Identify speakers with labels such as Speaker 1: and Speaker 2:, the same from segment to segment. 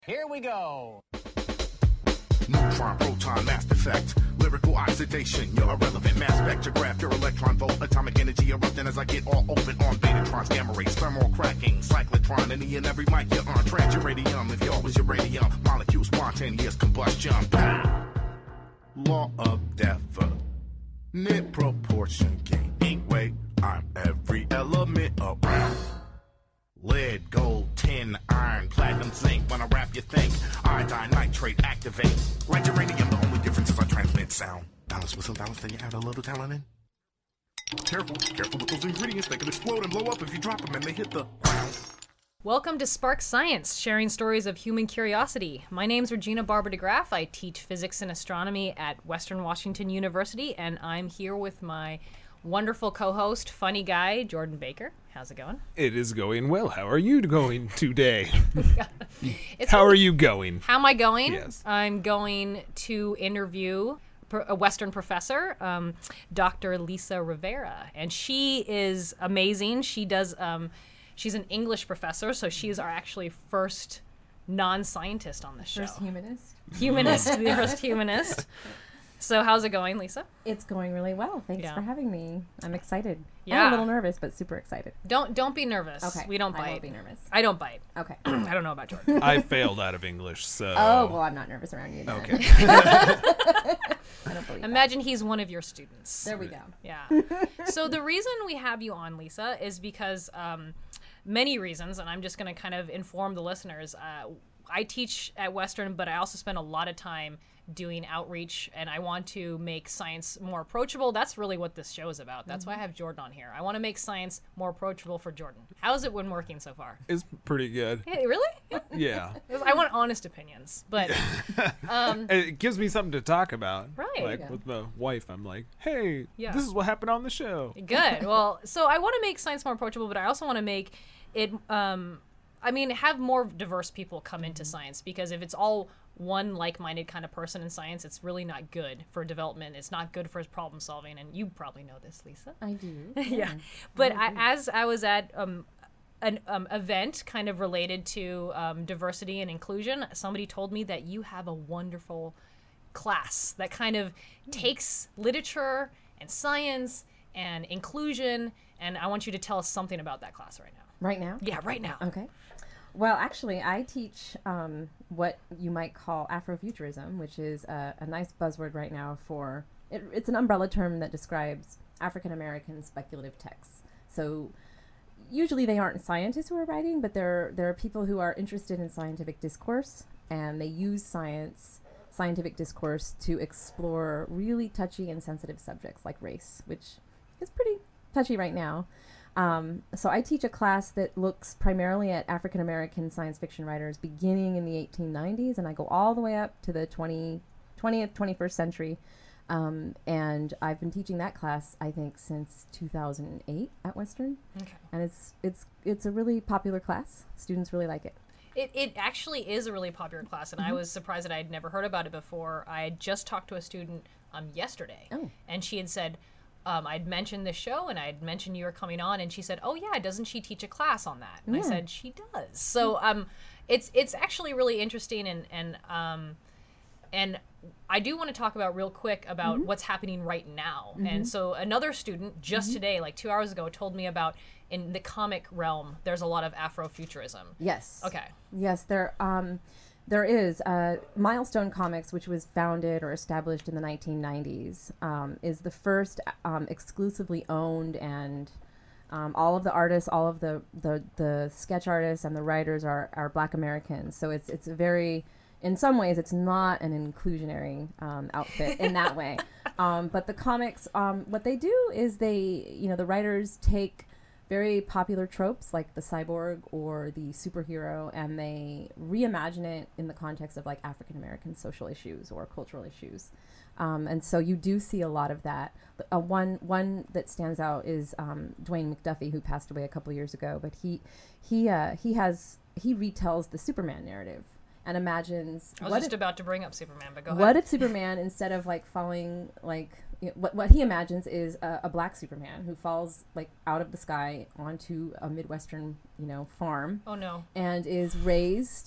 Speaker 1: Here we go.
Speaker 2: Neutron, proton, mass effect, lyrical oxidation, your irrelevant mass spectrograph, your electron volt, atomic energy erupting as I get all open on betatrons, gamma rays, thermal cracking, cyclotron, any and every mic you're on, transuranium, if y'all was uranium, molecule spontaneous combustion, pow! Law of definite proportion, gaining weight, I'm every element around. Lead, gold, tin, iron, platinum, zinc. When I rap, you think iodine, nitrate, activate. Like uranium, the only difference is I transmit sound. Balance with some balance, then you add a little talent in. Careful with those ingredients. They can explode and blow up if you drop them and they hit the ground.
Speaker 3: Welcome to Spark Science, sharing stories of human curiosity. My name's Regina Barber DeGraff. I teach physics and astronomy at Western Washington University, and I'm here with my wonderful co-host, funny guy, Jordan Baker. How's it going?
Speaker 4: It is going well. How are you going today? How are you going?
Speaker 3: How am I going?
Speaker 4: Yes.
Speaker 3: I'm going to interview a Western professor, Dr. Lisa Rivera, and she is amazing. She does. She's an English professor, so she is our actually first non-scientist on the show.
Speaker 5: First humanist.
Speaker 3: The first humanist. So how's it going, Lisa?
Speaker 5: It's going really well. Thanks for having me. I'm excited.
Speaker 3: Yeah.
Speaker 5: I'm a little nervous, but super excited.
Speaker 3: Don't be nervous.
Speaker 5: Okay.
Speaker 3: We don't bite.
Speaker 5: I won't be nervous.
Speaker 3: I don't bite.
Speaker 5: Okay.
Speaker 3: I don't know about Jordan.
Speaker 4: I failed out of English, so...
Speaker 5: Oh, well, I'm not nervous around you then.
Speaker 4: Okay.
Speaker 5: I don't believe
Speaker 3: Imagine he's one of your students.
Speaker 5: There we go.
Speaker 3: Yeah. So the reason we have you on, Lisa, is because many reasons, and I'm just going to kind of inform the listeners. I teach at Western, but I also spend a lot of time doing outreach, and I want to make science more approachable. That's really what this show is about. That's why I have Jordan on here. I want to make science more approachable for Jordan. How's it been working so far?
Speaker 4: It's pretty good.
Speaker 3: Hey, really?
Speaker 4: Yeah.
Speaker 3: I want honest opinions, but
Speaker 4: It gives me something to talk about.
Speaker 3: Right.
Speaker 4: Like, with my wife, I'm like, hey,
Speaker 3: Yeah.
Speaker 4: this is what happened on the show.
Speaker 3: good. Well, so I want to make science more approachable, but I also want to make it, have more diverse people come into science, because if it's all one like-minded kind of person in science, it's really not good for development. It's not good for problem solving, and you probably know this, Lisa.
Speaker 5: I do.
Speaker 3: Yeah. But as I was at an event kind of related to diversity and inclusion, somebody told me that you have a wonderful class that kind of takes literature and science and inclusion, and I want you to tell us something about that class right now.
Speaker 5: Right now?
Speaker 3: Yeah, right now.
Speaker 5: Okay. Well, actually, I teach what you might call Afrofuturism, which is a nice buzzword right now for... It's an umbrella term that describes African-American speculative texts. So usually they aren't scientists who are writing, but there are people who are interested in scientific discourse, and they use scientific discourse to explore really touchy and sensitive subjects like race, which is pretty touchy right now. So I teach a class that looks primarily at African-American science fiction writers beginning in the 1890s, and I go all the way up to the 20th, 21st century. And I've been teaching that class, I think, since 2008 at Western. Okay. And it's a really popular class. Students really like it.
Speaker 3: It actually is a really popular class, and I was surprised that I had never heard about it before. I had just talked to a student yesterday, and she had said, I'd mentioned this show, and I'd mentioned you were coming on, and she said, "Oh yeah, doesn't she teach a class on that?" And I said, "She does." So it's actually really interesting, and I do want to talk about real quick about what's happening right now. And so another student just today, like 2 hours ago, told me about in the comic realm, there's a lot of Afrofuturism.
Speaker 5: Yes.
Speaker 3: Okay.
Speaker 5: Yes, there is. Milestone Comics, which was founded or established in the 1990s, is the first exclusively owned, and all of the artists, all of the sketch artists and the writers are Black Americans. So it's a very, in some ways, it's not an inclusionary outfit in that way. But the comics, what they do is the writers take very popular tropes like the cyborg or the superhero, and they reimagine it in the context of like African American social issues or cultural issues. And so you do see a lot of that. One that stands out is Dwayne McDuffie, who passed away a couple years ago, but he retells the Superman narrative and imagines...
Speaker 3: I was just about to bring up Superman, but go ahead.
Speaker 5: What if Superman, instead of like falling like... what he imagines is a black Superman who falls like out of the sky onto a Midwestern, farm.
Speaker 3: Oh no.
Speaker 5: And is raised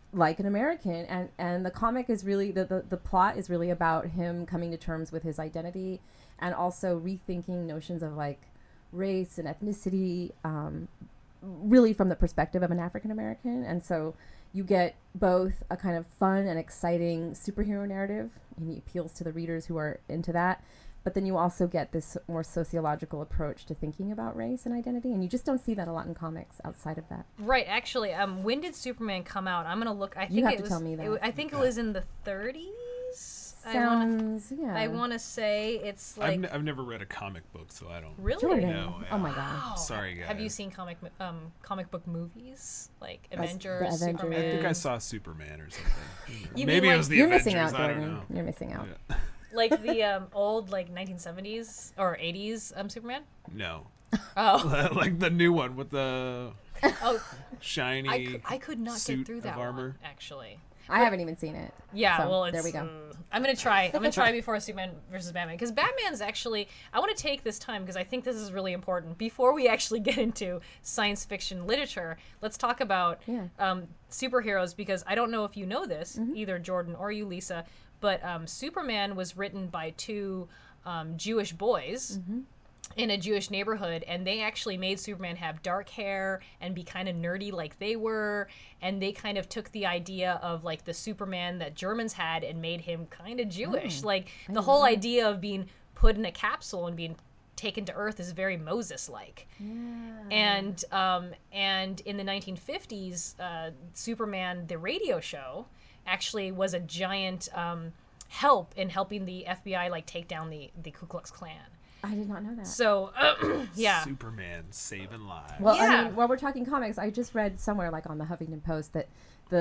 Speaker 5: like an American, and the comic is really the plot is really about him coming to terms with his identity and also rethinking notions of like race and ethnicity, really from the perspective of an African American. And so you get both a kind of fun and exciting superhero narrative, and it appeals to the readers who are into that. But then you also get this more sociological approach to thinking about race and identity, and you just don't see that a lot in comics outside of that.
Speaker 3: Right. Actually, when did Superman come out? I'm gonna look. I think
Speaker 5: You have
Speaker 3: it
Speaker 5: to
Speaker 3: was.
Speaker 5: tell me that.
Speaker 3: I think it was in the 30s.
Speaker 5: Sounds, yeah.
Speaker 3: I want to say it's like.
Speaker 4: I've never read a comic book, so I don't.
Speaker 3: Really?
Speaker 5: Jordan.
Speaker 4: No,
Speaker 5: Oh my god.
Speaker 3: Wow.
Speaker 4: Sorry, guys.
Speaker 3: Have you seen comic book movies like
Speaker 5: the
Speaker 3: Avengers,
Speaker 5: Avengers.
Speaker 3: Superman?
Speaker 4: I think I saw Superman or something.
Speaker 3: You
Speaker 4: Maybe
Speaker 3: mean
Speaker 4: it was the
Speaker 5: You're
Speaker 4: Avengers.
Speaker 5: missing out,
Speaker 4: I don't
Speaker 5: Jordan.
Speaker 4: know.
Speaker 5: You're missing out.
Speaker 4: Yeah.
Speaker 3: Like the old like 1970s or 80s Superman.
Speaker 4: No.
Speaker 3: Oh,
Speaker 4: Like the new one with the
Speaker 3: oh,
Speaker 4: shiny
Speaker 3: I could not
Speaker 4: suit
Speaker 3: get through that
Speaker 4: of armor.
Speaker 3: one, actually.
Speaker 5: I haven't even seen it.
Speaker 3: Yeah,
Speaker 5: So,
Speaker 3: well, it's,
Speaker 5: there we go.
Speaker 3: I'm gonna try before Superman versus Batman, because Batman's actually. I want to take this time because I think this is really important. Before we actually get into science fiction literature, let's talk about superheroes, because I don't know if you know this, either Jordan or you, Lisa, but Superman was written by two Jewish boys. In a Jewish neighborhood, and they actually made Superman have dark hair and be kind of nerdy like they were, and they kind of took the idea of like the Superman that Germans had and made him kind of Jewish. Like the whole idea of being put in a capsule and being taken to Earth is very Moses-like. And in the 1950s, Superman the radio show actually was a giant help in helping the FBI like take down the Ku Klux Klan.
Speaker 5: I did not know that.
Speaker 3: So, yeah.
Speaker 4: Superman saving lives.
Speaker 5: Well, I
Speaker 3: Yeah.
Speaker 5: mean, while we're talking comics, I just read somewhere, like on the Huffington Post, that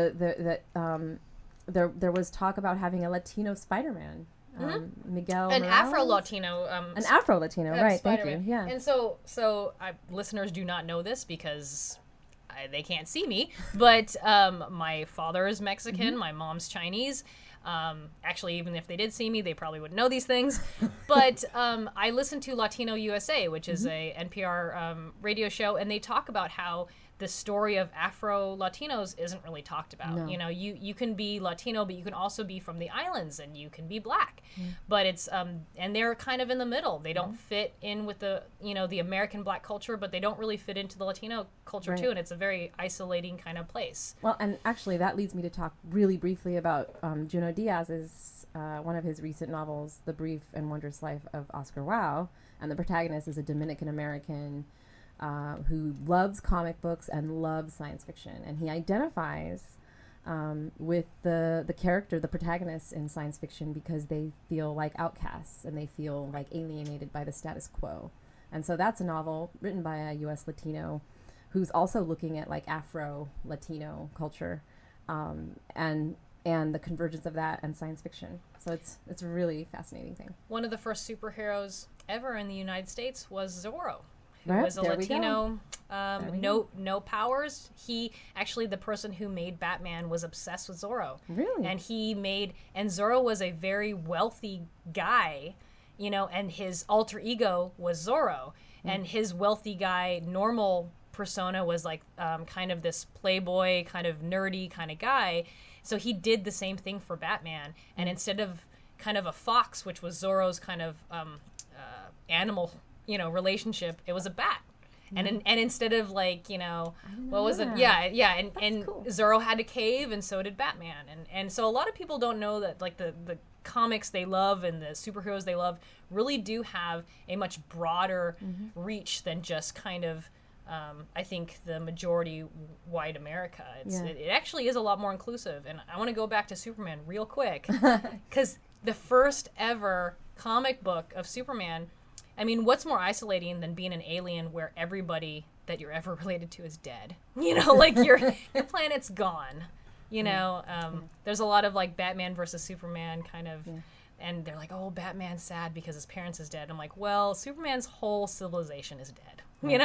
Speaker 5: there was talk about having a Latino Spider-Man, Miguel
Speaker 3: An
Speaker 5: Morales?
Speaker 3: Afro-Latino.
Speaker 5: An Afro-Latino, right? Thank
Speaker 3: Spider-Man.
Speaker 5: you. Yeah.
Speaker 3: And so listeners do not know this because they can't see me, but my father is Mexican, my mom's Chinese. Actually, even if they did see me, they probably wouldn't know these things. But I listen to Latino USA, which is a NPR radio show, and they talk about how the story of Afro-Latinos isn't really talked about.
Speaker 5: No.
Speaker 3: You know, you can be Latino, but you can also be from the islands, and you can be black. But it's and they're kind of in the middle. They don't fit in with the the American black culture, but they don't really fit into the Latino culture
Speaker 5: Right.
Speaker 3: too. And it's a very isolating kind of place.
Speaker 5: Well, and actually, that leads me to talk really briefly about Junot Diaz's one of his recent novels, The Brief and Wondrous Life of Oscar Wilde, and the protagonist is a Dominican American who loves comic books and loves science fiction, and he identifies with the character, the protagonist in science fiction, because they feel like outcasts and they feel like alienated by the status quo. And so that's a novel written by a U.S. Latino who's also looking at like Afro-Latino culture and the convergence of that and science fiction. So it's a really fascinating thing.
Speaker 3: One of the first superheroes ever in the United States was Zorro. Who
Speaker 5: Right,
Speaker 3: was a
Speaker 5: there we go.
Speaker 3: Latino,
Speaker 5: we
Speaker 3: no powers. He actually, the person who made Batman was obsessed with Zorro.
Speaker 5: Really?
Speaker 3: And Zorro was a very wealthy guy, and his alter ego was Zorro. And his wealthy guy, normal persona was like kind of this playboy, kind of nerdy kind of guy. So he did the same thing for Batman. And instead of kind of a fox, which was Zorro's kind of animal relationship, it was a bat. And instead of like what was it,
Speaker 5: that.
Speaker 3: yeah and
Speaker 5: cool.
Speaker 3: Zorro had a cave, and so did Batman. And so a lot of people don't know that like the comics they love and the superheroes they love really do have a much broader reach than just kind of I think the majority white America. It actually is a lot more inclusive. And I want to go back to Superman real quick, because the first ever comic book of Superman, I mean, what's more isolating than being an alien where everybody that you're ever related to is dead? Like your planet's gone. There's a lot of like Batman versus Superman kind of, and they're like, oh, Batman's sad because his parents is dead. I'm like, well, Superman's whole civilization is dead.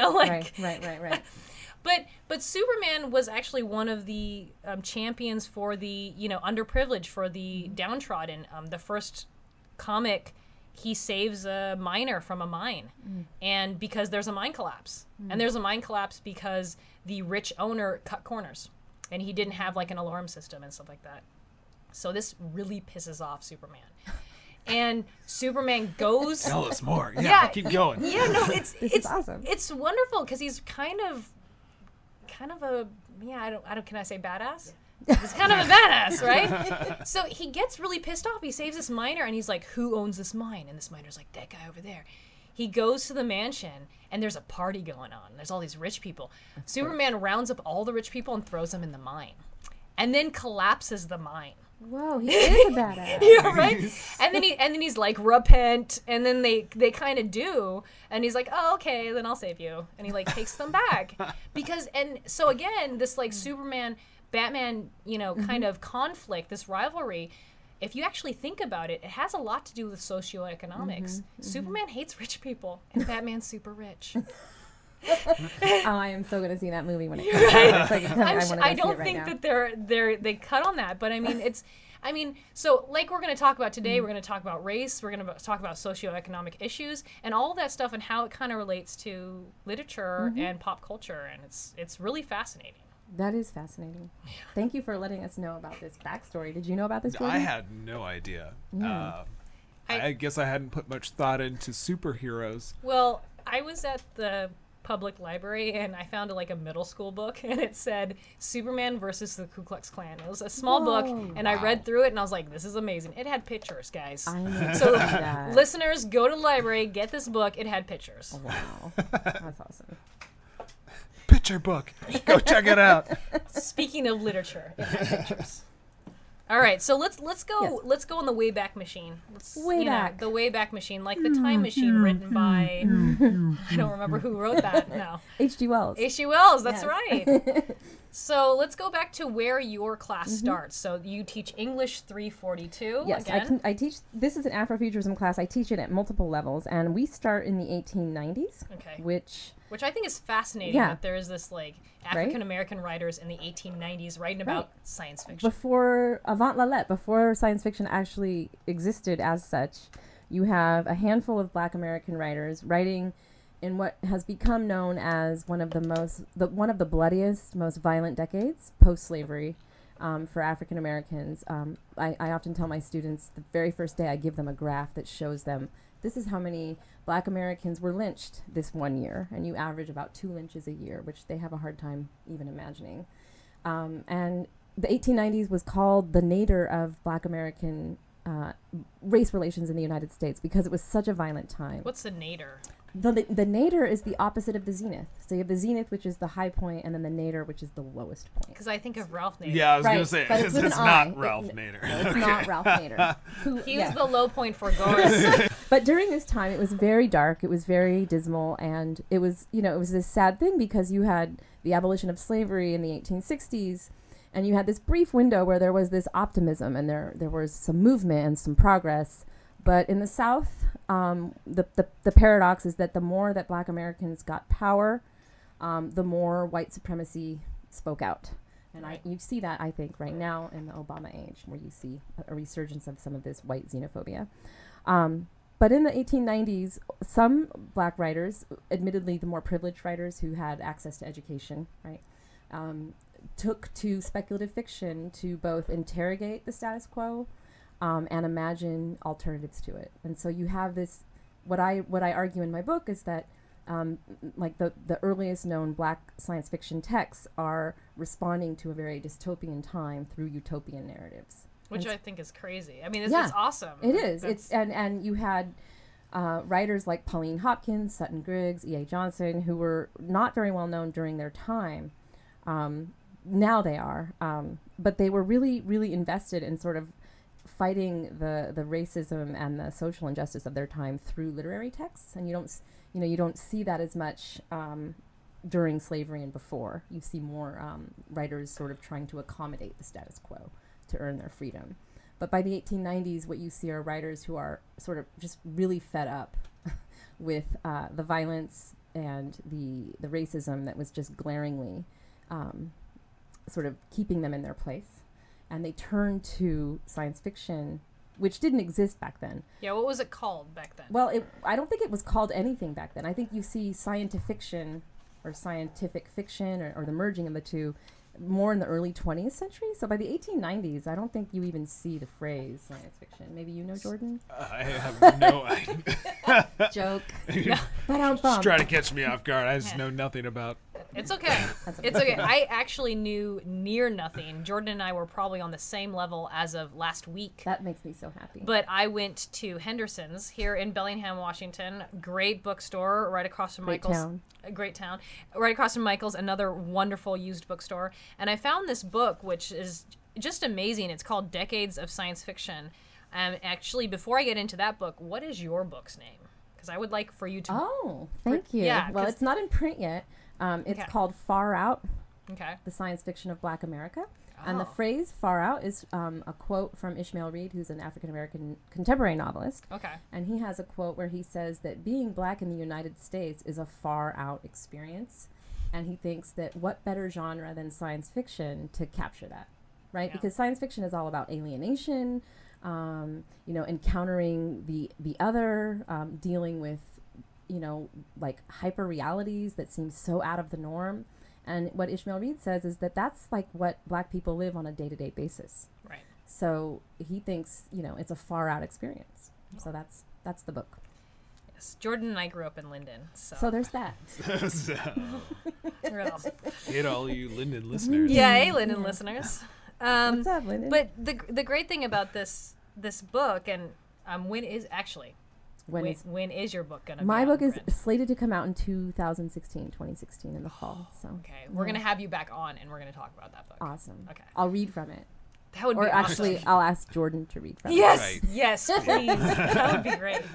Speaker 5: Right.
Speaker 3: But Superman was actually one of the champions for the underprivileged, for the downtrodden. The first comic, he saves a miner from a mine, and because there's a mine collapse, and there's a mine collapse because the rich owner cut corners. and he didn't have like an alarm system and stuff like that. So this really pisses off Superman. And Superman goes.
Speaker 4: Tell us more. Yeah, keep going.
Speaker 3: Yeah, no,
Speaker 5: This is awesome.
Speaker 3: It's wonderful because he's kind of a can I say badass? He's kind of a badass, right? So he gets really pissed off. He saves this miner, and he's like, "Who owns this mine?" And this miner's like, "That guy over there." He goes to the mansion, and there's a party going on. There's all these rich people. Superman rounds up all the rich people and throws them in the mine, and then collapses the mine.
Speaker 5: Whoa, he is a badass.
Speaker 3: Yeah, right. And then he's like, repent, and then they kind of do, and he's like, oh, okay, then I'll save you, and he like takes them back because, and so again, this like Superman, Batman, kind of conflict, this rivalry. If you actually think about it, it has a lot to do with socioeconomics. Superman hates rich people, and Batman's super rich.
Speaker 5: I am so going to see that movie when it comes out.
Speaker 3: I don't think that they cut on that, but I mean, so like we're going to talk about today, we're going to talk about race, we're going to talk about socioeconomic issues, and all that stuff, and how it kind of relates to literature and pop culture, and it's really fascinating.
Speaker 5: That is fascinating. Thank you for letting us know about this backstory. Did you know about this?
Speaker 4: I had no idea. I guess I hadn't put much thought into superheroes.
Speaker 3: Well, I was at the public library and I found a middle school book, and it said Superman versus the Ku Klux Klan. It was a small book, and I read through it and I was like, this is amazing. It had pictures, guys.
Speaker 5: I know
Speaker 3: so
Speaker 5: that.
Speaker 3: Listeners, go to the library, get this book. It had pictures.
Speaker 5: Oh, wow. That's awesome.
Speaker 4: Picture book. Go check it out.
Speaker 3: Speaking of literature, it had pictures. All right, so let's go.
Speaker 5: Yes.
Speaker 3: Let's go on the Wayback Machine. The Wayback Machine, like the time machine written by I don't remember who wrote that. No,
Speaker 5: H.G. Wells.
Speaker 3: H.G. Wells. That's
Speaker 5: Yes.
Speaker 3: right. So let's go back to where your class starts. So you teach English 342.
Speaker 5: Yes,
Speaker 3: again.
Speaker 5: I teach. This is an Afrofuturism class. I teach it at multiple levels, and we start in the 1890s.
Speaker 3: Okay.
Speaker 5: Which
Speaker 3: I think is fascinating.
Speaker 5: Yeah.
Speaker 3: That there is this African American writers in the 1890s writing about science fiction.
Speaker 5: Before Avant la lettre, before science fiction actually existed as such, you have a handful of Black American writers writing in what has become known as one of the bloodiest, most violent decades post-slavery for African Americans. I often tell my students the very first day I give them a graph that shows them this is how many Black Americans were lynched this one year, and you average about 2 lynches a year, which they have a hard time even imagining. And the 1890s was called the nadir of Black American race relations in the United States because it was such a violent time.
Speaker 3: What's the nadir?
Speaker 5: The nadir is the opposite of the zenith. So you have the zenith, which is the high point, and then the nadir, which is the lowest point.
Speaker 3: Because I think of Ralph Nader.
Speaker 4: Yeah, I was going to say,
Speaker 5: but
Speaker 4: it's
Speaker 5: with an
Speaker 4: not
Speaker 5: I.
Speaker 4: Ralph Nader.
Speaker 5: No, it's not Ralph Nader.
Speaker 3: He was the low point for Goris.
Speaker 5: But during this time, it was very dark. It was very dismal, and it was this sad thing because you had the abolition of slavery in the 1860s, and you had this brief window where there was this optimism and there was some movement and some progress. But in the South, the paradox is that the more that Black Americans got power, the more white supremacy spoke out. And you see that, I think, right now in the Obama age, where you see a resurgence of some of this white xenophobia. But in the 1890s, some Black writers, admittedly the more privileged writers who had access to education, right, took to speculative fiction to both interrogate the status quo and imagine alternatives to it. And so you have this, what I argue in my book is that the earliest known Black science fiction texts are responding to a very dystopian time through utopian narratives.
Speaker 3: Which I think is crazy. I mean, it's awesome.
Speaker 5: It is. And you had writers like Pauline Hopkins, Sutton Griggs, E.A. Johnson, who were not very well known during their time. Now they are. But they were really, really invested in sort of fighting the racism and the social injustice of their time through literary texts. And you don't see that as much during slavery and before. You see more writers sort of trying to accommodate the status quo to earn their freedom. But by the 1890s, what you see are writers who are sort of just really fed up with the violence and the racism that was just glaringly sort of keeping them in their place. And they turn to science fiction, which didn't exist back then.
Speaker 3: Yeah, what was it called back then?
Speaker 5: Well, I don't think it was called anything back then. I think you see scientific fiction or the merging of the two more in the early 20th century. So by the 1890s, I don't think you even see the phrase science fiction. Maybe you know, Jordan?
Speaker 4: I have no idea.
Speaker 5: Joke.
Speaker 3: No.
Speaker 5: But
Speaker 4: Just try to catch me off guard. I just know nothing about.
Speaker 3: It's okay. It's okay. I actually knew near nothing. Jordan and I were probably on the same level as of last week.
Speaker 5: That makes me so happy.
Speaker 3: But I went to Henderson's here in Bellingham, Washington. Great bookstore right across from Michael's.
Speaker 5: Town.
Speaker 3: A great town. Right across from Michael's, another wonderful used bookstore. And I found this book, which is just amazing. It's called Decades of Science Fiction. Actually, before I get into that book, what is your book's name? Because I would like for you to...
Speaker 5: Oh, thank you.
Speaker 3: Yeah,
Speaker 5: well, it's not in print yet. It's
Speaker 3: Okay.
Speaker 5: called Far Out,
Speaker 3: Okay.
Speaker 5: the Science Fiction of Black America. And the
Speaker 3: Oh.
Speaker 5: phrase Far Out is a quote from Ishmael Reed, who's an African-American contemporary novelist.
Speaker 3: Okay.
Speaker 5: And he has a quote where he says that being black in the United States is a far out experience. And he thinks that what better genre than science fiction to capture that, right?
Speaker 3: Yeah.
Speaker 5: Because science fiction is all about alienation, encountering the other, dealing with, like hyper realities that seem so out of the norm. And what Ishmael Reed says is that that's like what black people live on a day-to-day basis.
Speaker 3: Right.
Speaker 5: So he thinks, it's a far out experience. So that's the book.
Speaker 3: Yes. Jordan and I grew up in Linden, so...
Speaker 5: So there's that.
Speaker 4: So,
Speaker 3: Real.
Speaker 4: hit all you Linden listeners.
Speaker 3: Yeah, hey, Linden listeners.
Speaker 5: What's up, Lyndon?
Speaker 3: But the great thing about this book, and when is your book gonna be
Speaker 5: My
Speaker 3: out
Speaker 5: book
Speaker 3: in
Speaker 5: is
Speaker 3: print?
Speaker 5: slated to come out in 2016 in the fall. So
Speaker 3: Okay, we're gonna have you back on, and we're gonna talk about that book.
Speaker 5: awesome.
Speaker 3: Okay.
Speaker 5: I'll read from it.
Speaker 3: That would be
Speaker 5: Or
Speaker 3: awesome.
Speaker 5: actually, I'll ask Jordan to read from
Speaker 3: Yes,
Speaker 4: Right.
Speaker 3: yes, please. That would be great.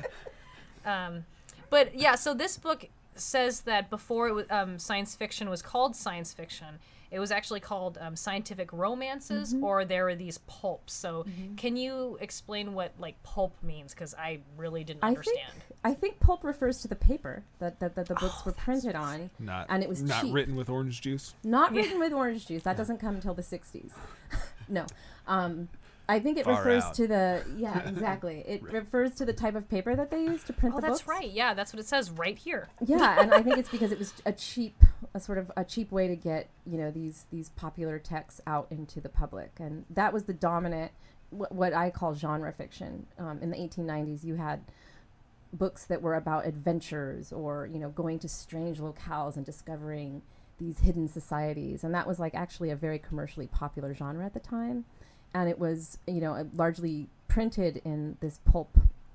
Speaker 3: But yeah, so this book says that before it was, science fiction was called science fiction, it was actually called scientific romances, or there were these pulps. So can you explain what like pulp means? Because I really didn't understand.
Speaker 5: I think pulp refers to the paper that the books were printed on. And it was
Speaker 4: not
Speaker 5: cheap.
Speaker 4: written with orange juice.
Speaker 5: Not written with orange juice. That doesn't come until the 60s. No. I think it
Speaker 4: Far
Speaker 5: refers
Speaker 4: out.
Speaker 5: to the, yeah, exactly. It refers to the type of paper that they used to print
Speaker 3: Oh,
Speaker 5: the
Speaker 3: that's
Speaker 5: books.
Speaker 3: right. Yeah, that's what it says right here.
Speaker 5: Yeah, and I think it's because it was a cheap way to get, these popular texts out into the public. And that was the dominant, what I call genre fiction. In the 1890s, you had books that were about adventures or, going to strange locales and discovering these hidden societies. And that was like actually a very commercially popular genre at the time. And it was, largely printed in this pulp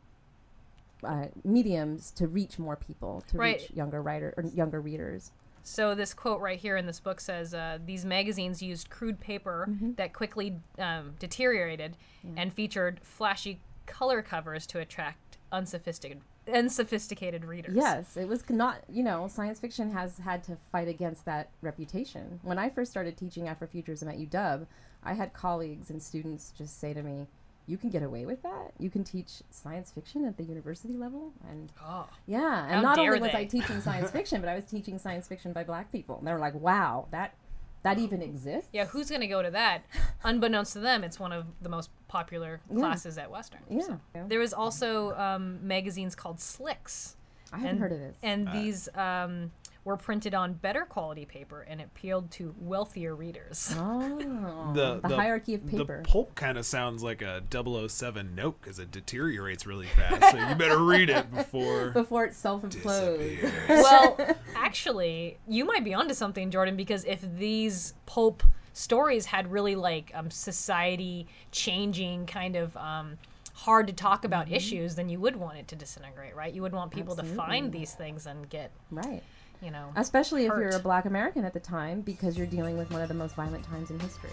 Speaker 5: mediums to reach more people, to
Speaker 3: Right.
Speaker 5: reach younger readers.
Speaker 3: So this quote right here in this book says, these magazines used crude paper that quickly deteriorated and featured flashy color covers to attract unsophisticated readers.
Speaker 5: Yes, it was not, science fiction has had to fight against that reputation. When I first started teaching Afrofuturism at UW, I had colleagues and students just say to me, you can get away with that? You can teach science fiction at the university level? And
Speaker 3: Oh.
Speaker 5: yeah, and
Speaker 3: How
Speaker 5: not
Speaker 3: dare
Speaker 5: only was
Speaker 3: they.
Speaker 5: I teaching science fiction, but I was teaching science fiction by black people. And they were like, wow, that even exists?
Speaker 3: Yeah, who's going to go to that? Unbeknownst to them, it's one of the most popular classes at Western.
Speaker 5: Yeah.
Speaker 3: There was also magazines called Slicks.
Speaker 5: I haven't heard of this.
Speaker 3: And these were printed on better quality paper and appealed to wealthier readers.
Speaker 5: Oh,
Speaker 4: The
Speaker 5: hierarchy of paper.
Speaker 4: The pulp kind of sounds like a 007 note because it deteriorates really fast. So you better read it
Speaker 5: before it self-implodes.
Speaker 3: Well, actually, you might be onto something, Jordan, because if these pulp stories had really like society changing kind of hard to talk about issues, then you would want it to disintegrate, right? You would want people to find these things and get
Speaker 5: Right.
Speaker 3: hurt.
Speaker 5: Especially if you're a black American at the time, because you're dealing with one of the most violent times in history.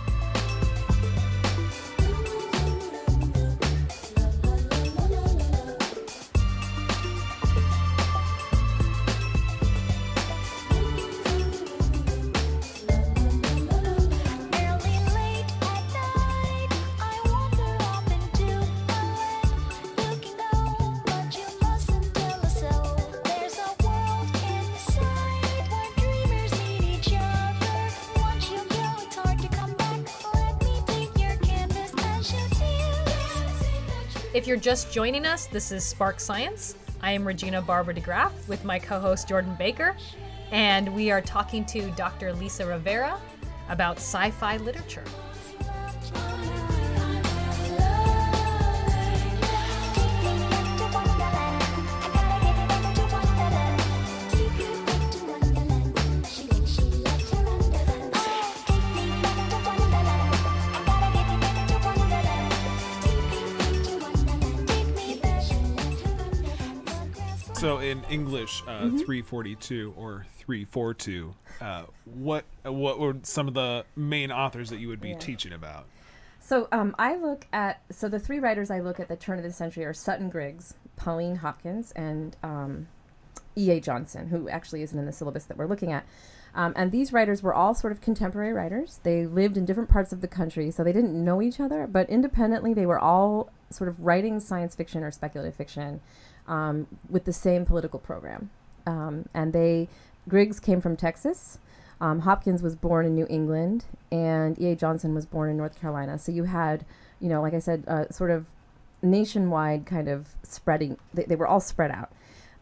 Speaker 3: If you're just joining us, this is Spark Science. I am Regina Barber DeGraff with my co-host Jordan Baker, and we are talking to Dr. Lisa Rivera about sci-fi literature.
Speaker 4: So in English, 342 or 342, what were some of the main authors that you would be teaching about?
Speaker 5: So I look at, the three writers I look at the turn of the century are Sutton Griggs, Pauline Hopkins, and E.A. Johnson, who actually isn't in the syllabus that we're looking at. And these writers were all sort of contemporary writers. They lived in different parts of the country, so they didn't know each other, but independently they were all sort of writing science fiction or speculative fiction with the same political program. And Griggs came from Texas. Hopkins was born in New England, and E.A. Johnson was born in North Carolina. So you had, like I said, sort of nationwide kind of spreading. They were all spread out.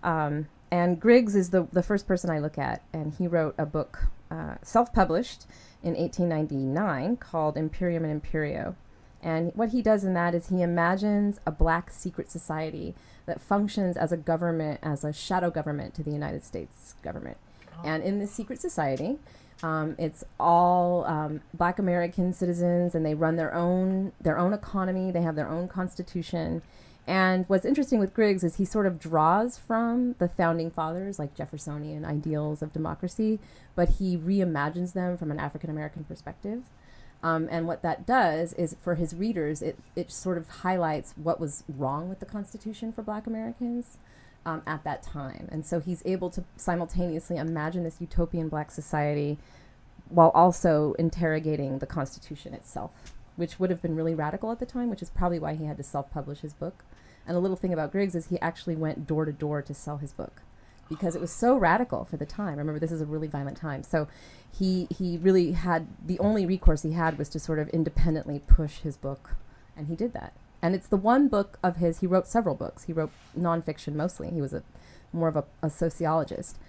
Speaker 5: And Griggs is the first person I look at, and he wrote a book, self-published in 1899, called Imperium and Imperio. And what he does in that is he imagines a black secret society that functions as a government, as a shadow government to the United States government. Oh. And in this secret society, it's all black American citizens, and they run their own economy. They have their own constitution. And what's interesting with Griggs is he sort of draws from the founding fathers, like Jeffersonian ideals of democracy, but he reimagines them from an African American perspective. And what that does is, for his readers, it sort of highlights what was wrong with the Constitution for Black Americans at that time. And so he's able to simultaneously imagine this utopian black society while also interrogating the Constitution itself, which would have been really radical at the time, which is probably why he had to self-publish his book. And a little thing about Griggs is he actually went door to door to sell his book, because it was so radical for the time. Remember, this is a really violent time. So he really had, the only recourse he had was to sort of independently push his book, and he did that. And it's the one book of his, he wrote several books. He wrote nonfiction mostly. He was more of a sociologist.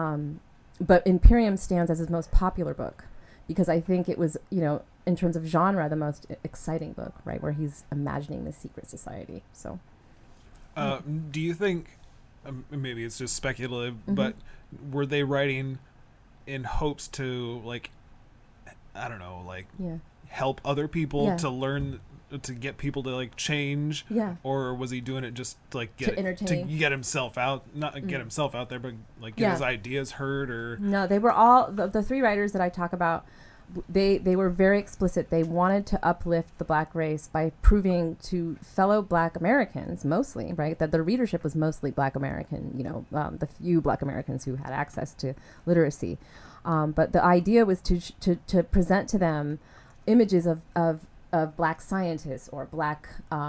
Speaker 5: But Imperium stands as his most popular book, because I think it was, in terms of genre, the most exciting book, right, where he's imagining this secret society. So,
Speaker 4: do you think, maybe it's just speculative, but were they writing in hopes to, help other people to learn, to get people to change? Yeah. Or was he doing it just to entertain, to get himself out, not get himself out there, but get his ideas heard? Or
Speaker 5: no, they were all the three writers that I talk about. They were very explicit. They wanted to uplift the black race by proving to fellow black Americans, mostly, right, that their readership was mostly black American, the few black Americans who had access to literacy. But the idea was to present to them images of black scientists or black,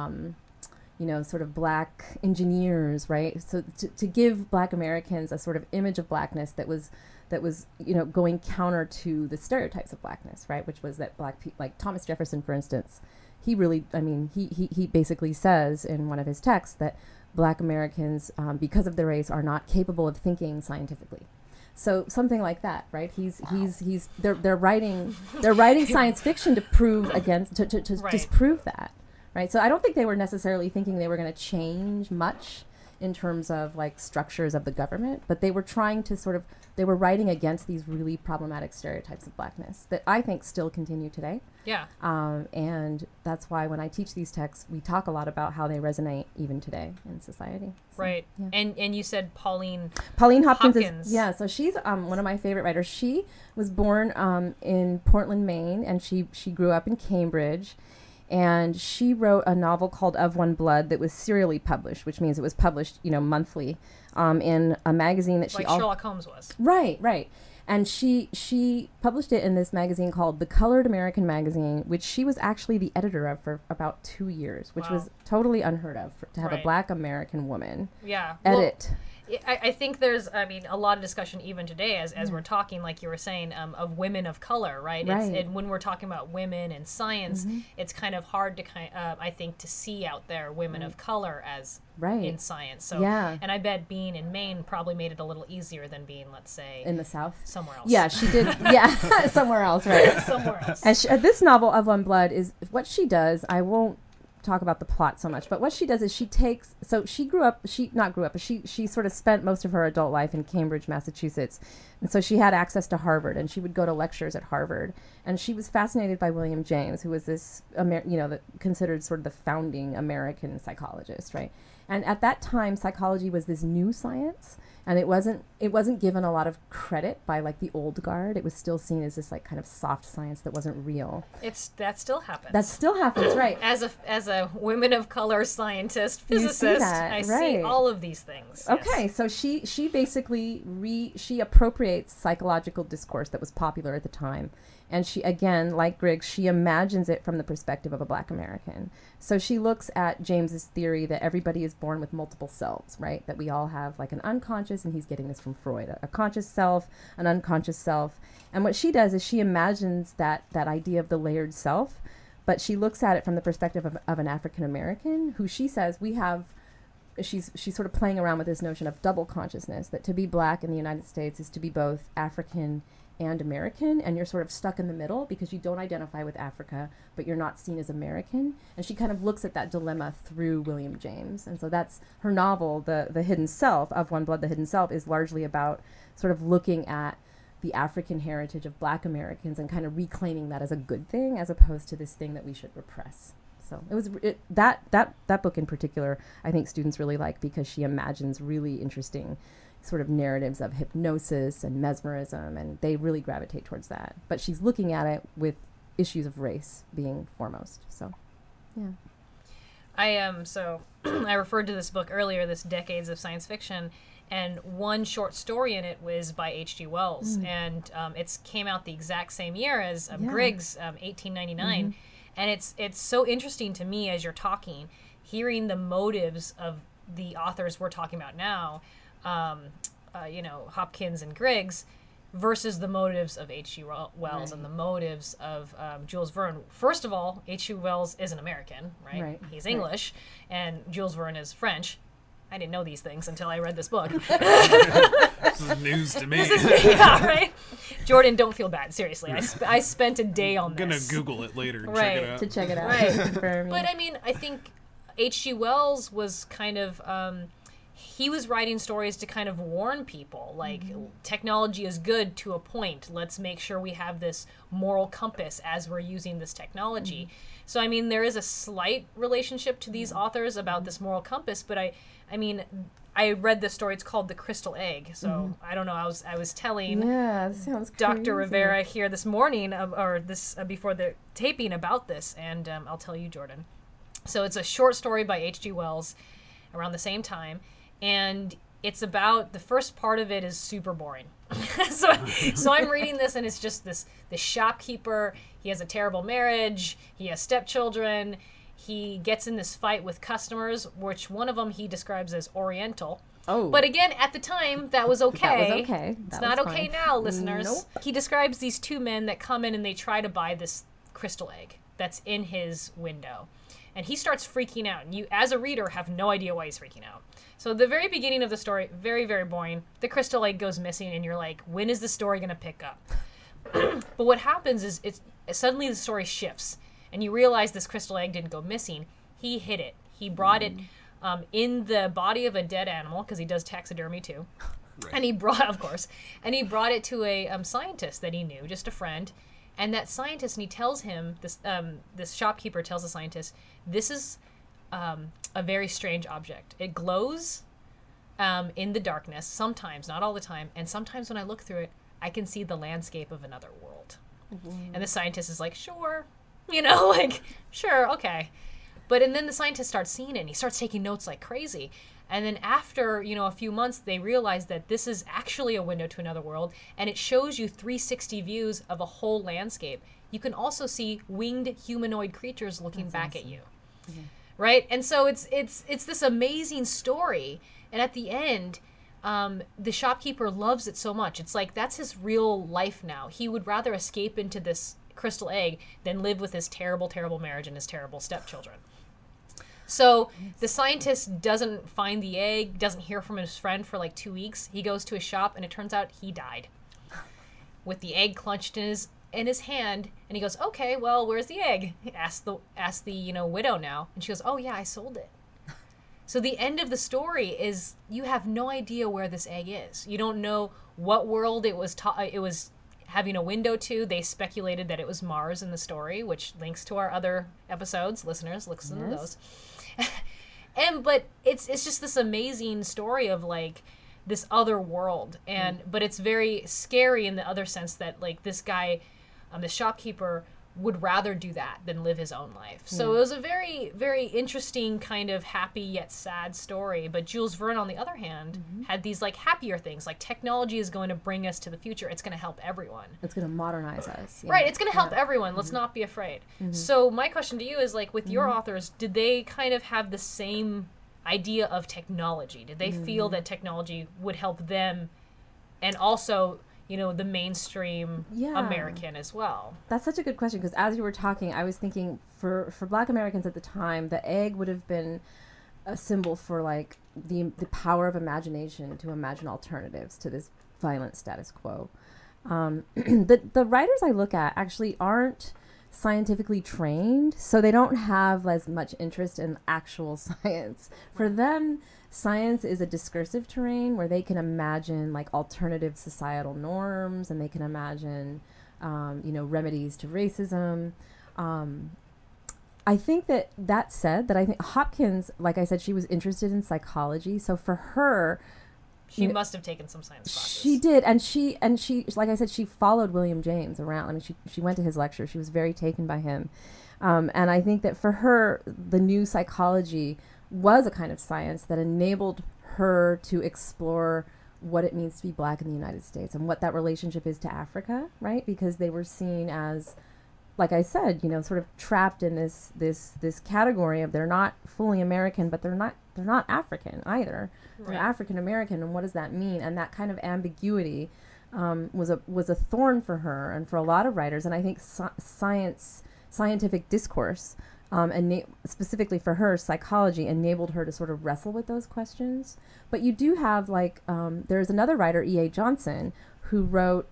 Speaker 5: sort of black engineers, right? So to give black Americans a sort of image of blackness that was going counter to the stereotypes of blackness, right? Which was that black people, like Thomas Jefferson, for instance, he basically says in one of his texts that black Americans, because of their race, are not capable of thinking scientifically. So something like that, right? They're writing science fiction to prove against, to disprove that, right? So I don't think they were necessarily thinking they were going to change much in terms of structures of the government, but they were trying to they were writing against these really problematic stereotypes of blackness that I think still continue today.
Speaker 3: Yeah.
Speaker 5: And that's why when I teach these texts, we talk a lot about how they resonate even today in society. So,
Speaker 3: right. Yeah. And you said Pauline
Speaker 5: Hopkins. So she's one of my favorite writers. She was born in Portland, Maine, and she grew up in Cambridge. And she wrote a novel called Of One Blood that was serially published, which means it was published, monthly, in a magazine that she...
Speaker 3: Sherlock Holmes was.
Speaker 5: Right. And she published it in this magazine called The Colored American Magazine, which she was actually the editor of for about 2 years, which was totally unheard of to have a black American woman edit.
Speaker 3: Well, I think there's, a lot of discussion even today as we're talking, like you were saying, of women of color, right? And when we're talking about women in science, it's kind of hard to I think to see out there women of color as in science. So, and I bet being in Maine probably made it a little easier than being, let's say,
Speaker 5: in the South,
Speaker 3: somewhere else.
Speaker 5: Yeah, she did. Somewhere else, right?
Speaker 3: Somewhere else.
Speaker 5: And this novel, Of One Blood, is what she does. I won't talk about the plot so much, but what she does is she sort of spent most of her adult life in Cambridge, Massachusetts, and so she had access to Harvard, and she would go to lectures at Harvard, and she was fascinated by William James, who was this considered sort of the founding American psychologist, right? And at that time, psychology was this new science, and it wasn't given a lot of credit by like the old guard. It was still seen as this like kind of soft science that wasn't real.
Speaker 3: That still happens.
Speaker 5: That still happens, right?
Speaker 3: As a women of color scientist, physicist, I see all of these things.
Speaker 5: Okay, so she basically she appropriates psychological discourse that was popular at the time. And she, again, like Griggs, she imagines it from the perspective of a Black American. So she looks at James's theory that everybody is born with multiple selves, right? That we all have like an unconscious, and he's getting this from Freud, a conscious self, an unconscious self. And what she does is she imagines that idea of the layered self, but she looks at it from the perspective of an African American, who she says she's sort of playing around with this notion of double consciousness, that to be Black in the United States is to be both African and American, and you're sort of stuck in the middle because you don't identify with Africa, but you're not seen as American. And she kind of looks at that dilemma through William James. And so that's her novel, The Hidden Self, Of One Blood, The Hidden Self, is largely about sort of looking at the African heritage of Black Americans and kind of reclaiming that as a good thing, as opposed to this thing that we should repress. So that book in particular, I think students really like, because she imagines really interesting sort of narratives of hypnosis and mesmerism, and they really gravitate towards that. But she's looking at it with issues of race being foremost. So, yeah.
Speaker 3: I referred to this book earlier, this Decades of Science Fiction, and one short story in it was by H.G. Wells, and it came out the exact same year as Griggs, 1899, and it's so interesting to me as you're talking, hearing the motives of the authors we're talking about now. Hopkins and Griggs, versus the motives of H.G. Wells and the motives of Jules Verne. First of all, H.G. Wells is an American, right? He's English, and Jules Verne is French. I didn't know these things until I read this book.
Speaker 4: This is news to me.
Speaker 3: Yeah, right? Jordan, don't feel bad. Seriously. I spent a day on this.
Speaker 4: I'm going to Google it later and
Speaker 5: check it out.
Speaker 3: Right. But, I mean, I think H.G. Wells was kind of... he was writing stories to kind of warn people, like, technology is good to a point. Let's make sure we have this moral compass as we're using this technology. So, I mean, there is a slight relationship to these authors about this moral compass, but I mean, I read this story. It's called The Crystal Egg. So, I don't know. I was telling Dr. Rivera here this morning, before the taping, about this, and I'll tell you, Jordan. So, it's a short story by H.G. Wells around the same time. And it's about, the first part of it is super boring. so I'm reading this, and it's just this shopkeeper. He has a terrible marriage. He has stepchildren. He gets in this fight with customers, which one of them he describes as Oriental. Oh. But again, at the time, that was okay.
Speaker 5: That was okay.
Speaker 3: It's not okay now, listeners.
Speaker 5: Nope.
Speaker 3: He describes these two men that come in and they try to buy this crystal egg that's in his window. And he starts freaking out. And you, as a reader, have no idea why he's freaking out. So the very beginning of the story, very, very boring. The crystal egg goes missing, and you're like, when is the story going to pick up? But what happens is suddenly the story shifts, and you realize this crystal egg didn't go missing. He hid it. He brought it in the body of a dead animal, because he does taxidermy too. Right. And he brought it to a scientist that he knew, just a friend. And that scientist, and he tells him, this shopkeeper tells the scientist, this is a very strange object. It glows in the darkness, sometimes, not all the time, and sometimes when I look through it, I can see the landscape of another world. And the scientist is like, sure, sure, okay. And then the scientist starts seeing it, and he starts taking notes like crazy. And then after, a few months, they realize that this is actually a window to another world, and it shows you 360 views of a whole landscape. You can also see winged humanoid creatures looking back at you. Mm-hmm. Right? And so it's this amazing story. And at the end, the shopkeeper loves it so much. It's like, that's his real life now. He would rather escape into this crystal egg than live with his terrible, terrible marriage and his terrible stepchildren. So the scientist doesn't find the egg, doesn't hear from his friend for like 2 weeks. He goes to his shop, and it turns out he died with the egg clenched in his hand. And he goes, "Okay, well, where's the egg?" He asked the widow now, and she goes, "Oh yeah, I sold it." So the end of the story is you have no idea where this egg is. You don't know what world it was having a window to. They speculated that it was Mars in the story, which links to our other episodes. Listeners, listen to those. But it's just this amazing story of like this other world, but it's very scary in the other sense that like this guy, the shopkeeper, would rather do that than live his own life. So it was a very, very interesting kind of happy yet sad story. But Jules Verne, on the other hand, had these like happier things. Like technology is going to bring us to the future. It's going to help everyone.
Speaker 5: It's going to modernize us.
Speaker 3: Right. It's going to help everyone. Let's not be afraid. So my question to you is like with your authors, did they kind of have the same idea of technology? Did they feel that technology would help them and also the mainstream American as well?
Speaker 5: That's such a good question, because as you were talking, I was thinking for Black Americans at the time, the egg would have been a symbol for like the power of imagination to imagine alternatives to this violent status quo. The writers I look at actually aren't scientifically trained, so they don't have as much interest in actual science. For them, science is a discursive terrain where they can imagine like alternative societal norms, and they can imagine, remedies to racism. I think that said, I think Hopkins, like I said, she was interested in psychology. So for her,
Speaker 3: she must have taken some science classes.
Speaker 5: She did, and she, like I said, she followed William James around. I mean, she went to his lecture. She was very taken by him, and I think that for her, the new psychology was a kind of science that enabled her to explore what it means to be Black in the United States and what that relationship is to Africa, right? Because they were seen as, like I said, sort of trapped in this category of they're not fully American, but they're not African either. Right. They're African American, and what does that mean? And that kind of ambiguity was a thorn for her and for a lot of writers. And I think scientific discourse, specifically for her, psychology enabled her to sort of wrestle with those questions. But you do have there's another writer, E.A. Johnson, who wrote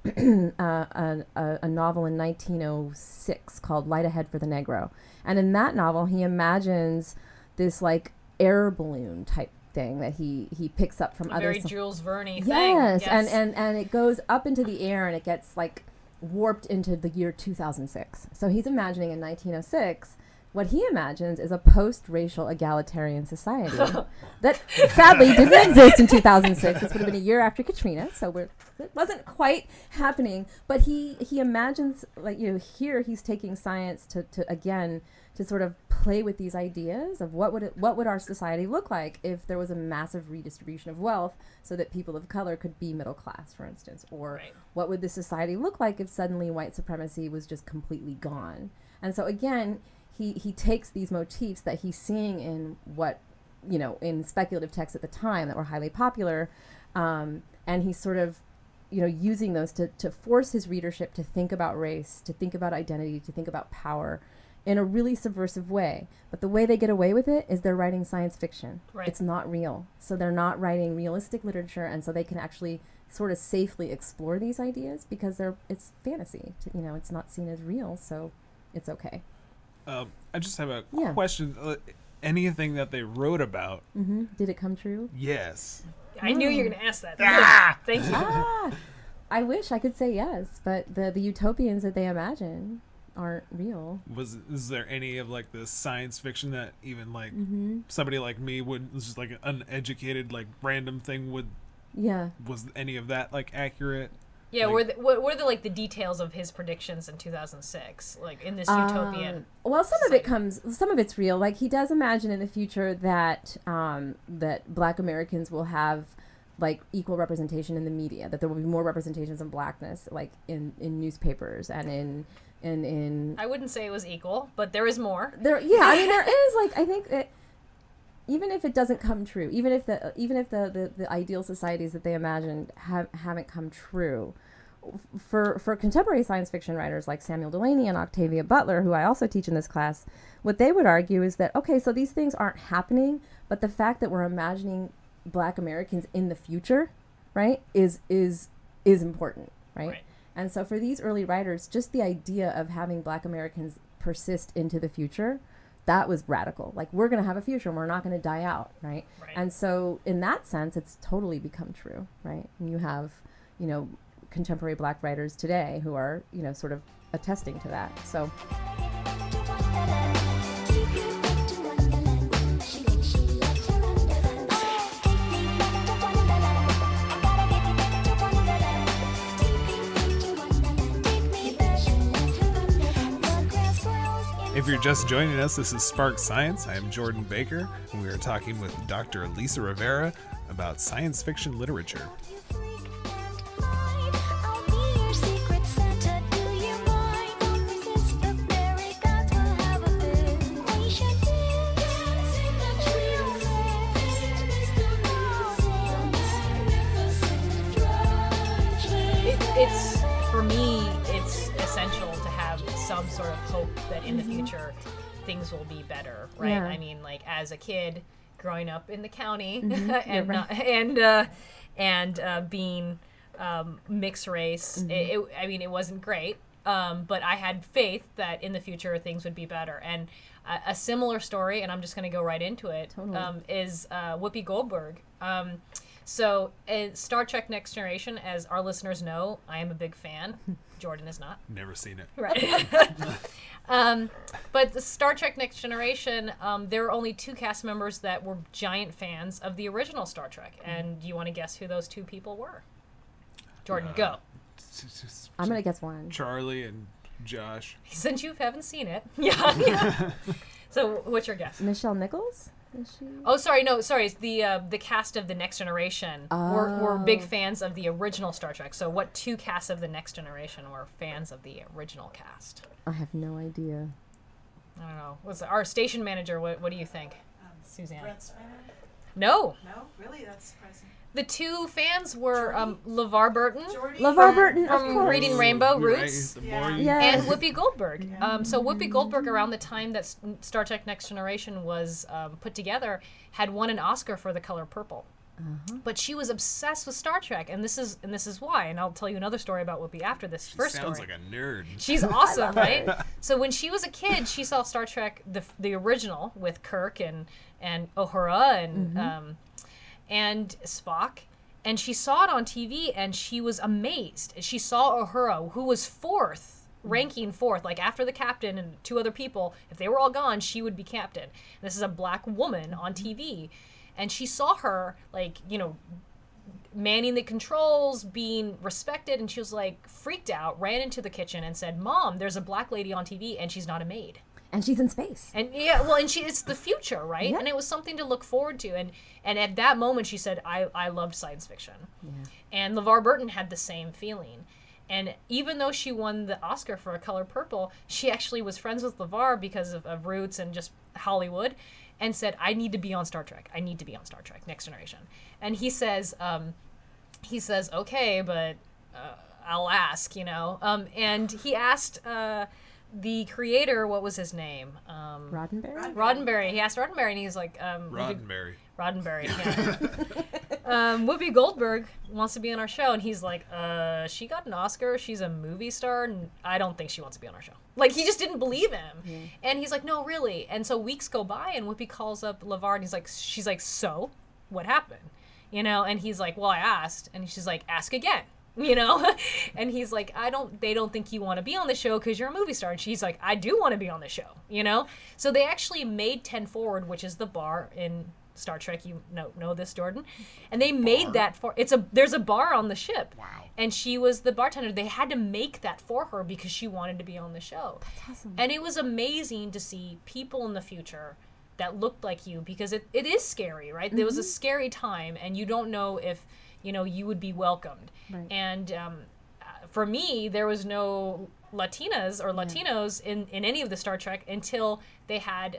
Speaker 5: a novel in 1906 called Light Ahead for the Negro. And in that novel, he imagines this like air balloon type thing that he picks up from other...
Speaker 3: Very Jules Verne thing.
Speaker 5: Yes, and it goes up into the air and it gets like warped into the year 2006. So he's imagining in 1906... what he imagines is a post-racial egalitarian society that sadly didn't exist in 2006. This would have been a year after Katrina, so it wasn't quite happening. But he imagines, here he's taking science to sort of play with these ideas of what would our society look like if there was a massive redistribution of wealth so that people of color could be middle class, for instance, or what would the society look like if suddenly white supremacy was just completely gone. And so again, he takes these motifs that he's seeing in in speculative texts at the time that were highly popular, and he's sort of, using those to force his readership to think about race, to think about identity, to think about power in a really subversive way. But the way they get away with it is they're writing science fiction. Right. It's not real. So they're not writing realistic literature, and so they can actually sort of safely explore these ideas because it's fantasy. It's not seen as real, so it's okay.
Speaker 4: I just have a question. Anything that they wrote about,
Speaker 5: did it come true?
Speaker 4: Yes.
Speaker 3: I knew you were going to ask that. Thank you.
Speaker 5: I wish I could say yes, but the utopians that they imagine aren't real.
Speaker 4: Is there any of like the science fiction that even somebody like me would, just like an uneducated random thing would?
Speaker 5: Yeah.
Speaker 4: Was any of that accurate?
Speaker 3: Yeah, what were the details of his predictions in 2006, in this utopian?
Speaker 5: Well, some of it's real. Like he does imagine in the future that that Black Americans will have equal representation in the media, that there will be more representations of Blackness, in newspapers and in.
Speaker 3: I wouldn't say it was equal, but there is more.
Speaker 5: There is. I think that even if it doesn't come true, even if the ideal societies that they imagined haven't come true, for contemporary science fiction writers like Samuel Delany and Octavia Butler, who I also teach in this class, what they would argue is that, okay, so these things aren't happening, but the fact that we're imagining Black Americans in the future, right, is important, right? And so for these early writers, just the idea of having Black Americans persist into the future, that was radical. Like, we're going to have a future and we're not going to die out, right? And so in that sense, it's totally become true, right? And you have, you know, contemporary Black writers today who are, you know, sort of attesting to that. So
Speaker 4: if you're just joining us, this is Spark Science. I am Jordan Baker, and we are talking with Dr. Lisa Rivera about science fiction literature.
Speaker 3: For me, it's essential to have some sort of hope that in the future things will be better, right?
Speaker 5: Yeah.
Speaker 3: I mean, like, as a kid growing up in the county and being mixed race, it wasn't great, but I had faith that in the future things would be better. And a similar story, and I'm just going to go right into it, is Whoopi Goldberg. So, Star Trek Next Generation, as our listeners know, I am a big fan. Jordan is not.
Speaker 4: Never seen it.
Speaker 3: Right. But the Star Trek Next Generation, there were only 2 cast members that were giant fans of the original Star Trek. And do you want to guess who those 2 people were? Jordan, go.
Speaker 5: I'm going to guess one.
Speaker 4: Charlie and Josh.
Speaker 3: Since you haven't seen it. Yeah. So, what's your guess?
Speaker 5: Nichelle Nichols? Is she?
Speaker 3: Oh, sorry, no, sorry. It's the cast of the Next Generation were big fans of the original Star Trek. So, what 2 casts of the Next Generation were fans of the original cast?
Speaker 5: I have no idea.
Speaker 3: I don't know. What's our station manager? What do you think, Suzanne?
Speaker 1: Brent Spiner?
Speaker 3: No.
Speaker 1: No, really, that's surprising.
Speaker 3: The 2 fans were LeVar Burton.
Speaker 5: LeVar Burton, of
Speaker 3: from
Speaker 5: course.
Speaker 3: Reading Rainbow, Roots.
Speaker 1: Yeah.
Speaker 5: Yes.
Speaker 3: And Whoopi Goldberg. So Whoopi Goldberg, around the time that Star Trek Next Generation was put together, had won an Oscar for The Color Purple. But she was obsessed with Star Trek, and this is why. And I'll tell you another story about Whoopi after this first story.
Speaker 4: Sounds like a nerd.
Speaker 3: She's awesome, right? So when she was a kid, she saw Star Trek the original with Kirk and Uhura and Spock. And she saw it on TV, and she was amazed. She saw Uhura, who was ranking fourth, like after the captain and 2 other people. If they were all gone, she would be captain. This is a Black woman on TV. And she saw her, like, you know, manning the controls, being respected, and she was, like, freaked out, ran into the kitchen and said, "Mom, there's a Black lady on TV, and she's not a maid."
Speaker 5: And she's in space.
Speaker 3: And it's the future, right?
Speaker 5: Yep.
Speaker 3: And it was something to look forward to. And at that moment, she said, I loved science fiction.
Speaker 5: Yeah.
Speaker 3: And LeVar Burton had the same feeling. And even though she won the Oscar for A Color Purple, she actually was friends with LeVar because of Roots and just Hollywood, and said, I need to be on Star Trek. I need to be on Star Trek Next Generation. And he says, okay, but I'll ask, you know. And he asked the creator, what was his name? Roddenberry. He asked Roddenberry, and he's like, Roddenberry, yeah. Whoopi Goldberg wants to be on our show, and he's like, she got an Oscar, she's a movie star, and I don't think she wants to be on our show. Like, he just didn't believe him. Yeah. And he's like, no, really. And so weeks go by, and Whoopi calls up LeVar, and she's like, so, what happened? You know, and he's like, well, I asked. And she's like, ask again. You know, and he's like, they don't think you want to be on the show because you're a movie star. And she's like, I do want to be on the show, you know? So they actually made 10 Forward, which is the bar in Star Trek. You know this, Jordan. And they made that for, there's a bar on the ship.
Speaker 4: Wow.
Speaker 3: And she was the bartender. They had to make that for her because she wanted to be on the show.
Speaker 5: That's awesome.
Speaker 3: And it was amazing to see people in the future that looked like you, because it is scary, right? There was a scary time, and you don't know if, you know, you would be welcomed. Right. And for me, there was no Latinas or Latinos in any of the Star Trek until they had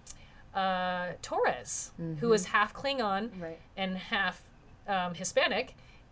Speaker 3: Torres, who was half Klingon and half Hispanic,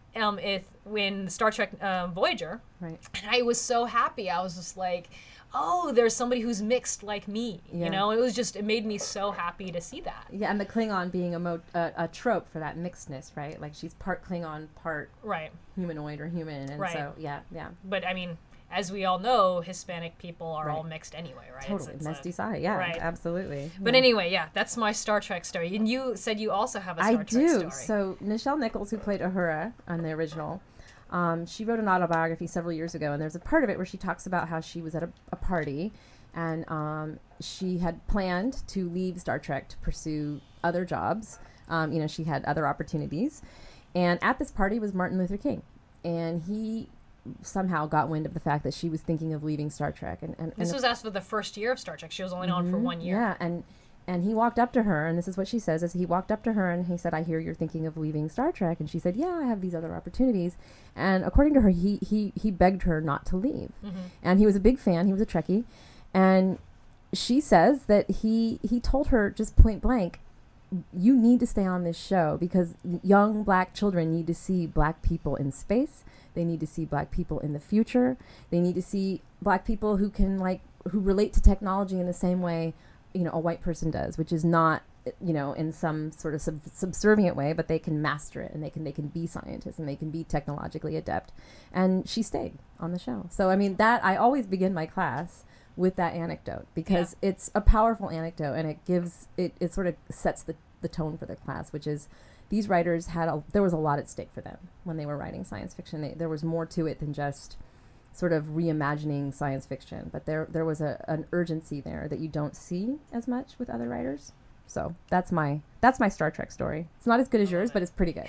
Speaker 3: when Star Trek Voyager,
Speaker 5: right?
Speaker 3: And I was so happy. I was just like, oh, there's somebody who's mixed like me. Yeah. You know, it made me so happy to see that.
Speaker 5: Yeah, and the Klingon being a trope for that mixedness, right? Like she's part Klingon, part humanoid or human, and so yeah.
Speaker 3: But I mean, as we all know, Hispanic people are all mixed anyway, right?
Speaker 5: Totally, Misty side, absolutely.
Speaker 3: But anyway, that's my Star Trek story. And you said you also have a Star Trek story. I do.
Speaker 5: So Nichelle Nichols, who played Uhura on the original, she wrote an autobiography several years ago, and there's a part of it where she talks about how she was at a party, and she had planned to leave Star Trek to pursue other jobs. She had other opportunities. And at this party was Martin Luther King. And he somehow got wind of the fact that she was thinking of leaving Star Trek. And
Speaker 3: this was after the first year of Star Trek. She was only on for 1 year.
Speaker 5: Yeah, and he walked up to her, and this is what she says, he walked up to her and he said, I hear you're thinking of leaving Star Trek. And she said, yeah, I have these other opportunities. And according to her, he begged her not to leave. Mm-hmm. And he was a big fan. He was a Trekkie. And she says that he told her just point blank, you need to stay on this show because young black children need to see black people in space. They need to see black people in the future. They need to see black people who who relate to technology in the same way, a white person does, which is not, in some sort of subservient way, but they can master it and they can be scientists and they can be technologically adept. And she stayed on the show. So, I mean, I always begin my class with that anecdote because it's a powerful anecdote and it sort of sets the tone for the class, which is these writers there was a lot at stake for them when they were writing science fiction. There was more to it than just sort of reimagining science fiction, but there was an urgency there that you don't see as much with other writers. So that's my Star Trek story. It's not as good as yours, but it's pretty good.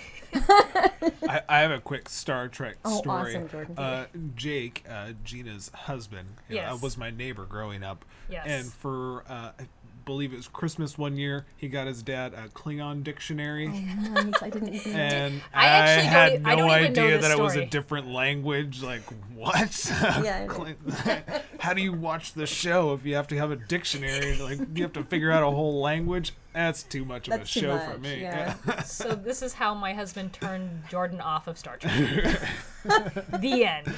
Speaker 4: I have a quick Star Trek story.
Speaker 5: Awesome, Jordan.
Speaker 4: Jake, Gina's husband, was my neighbor growing up.
Speaker 3: Yes.
Speaker 4: And for I believe it was Christmas one year, he got his dad a Klingon dictionary.
Speaker 5: Oh, nice. I didn't even know.
Speaker 4: And I had no idea that it was a different language. Like, what?
Speaker 5: Yeah.
Speaker 4: How do you watch the show if you have to have a dictionary? Like, you have to figure out a whole language? That's too much of a show for me.
Speaker 5: Yeah.
Speaker 3: So this is how my husband turned Jordan off of Star Trek. The end.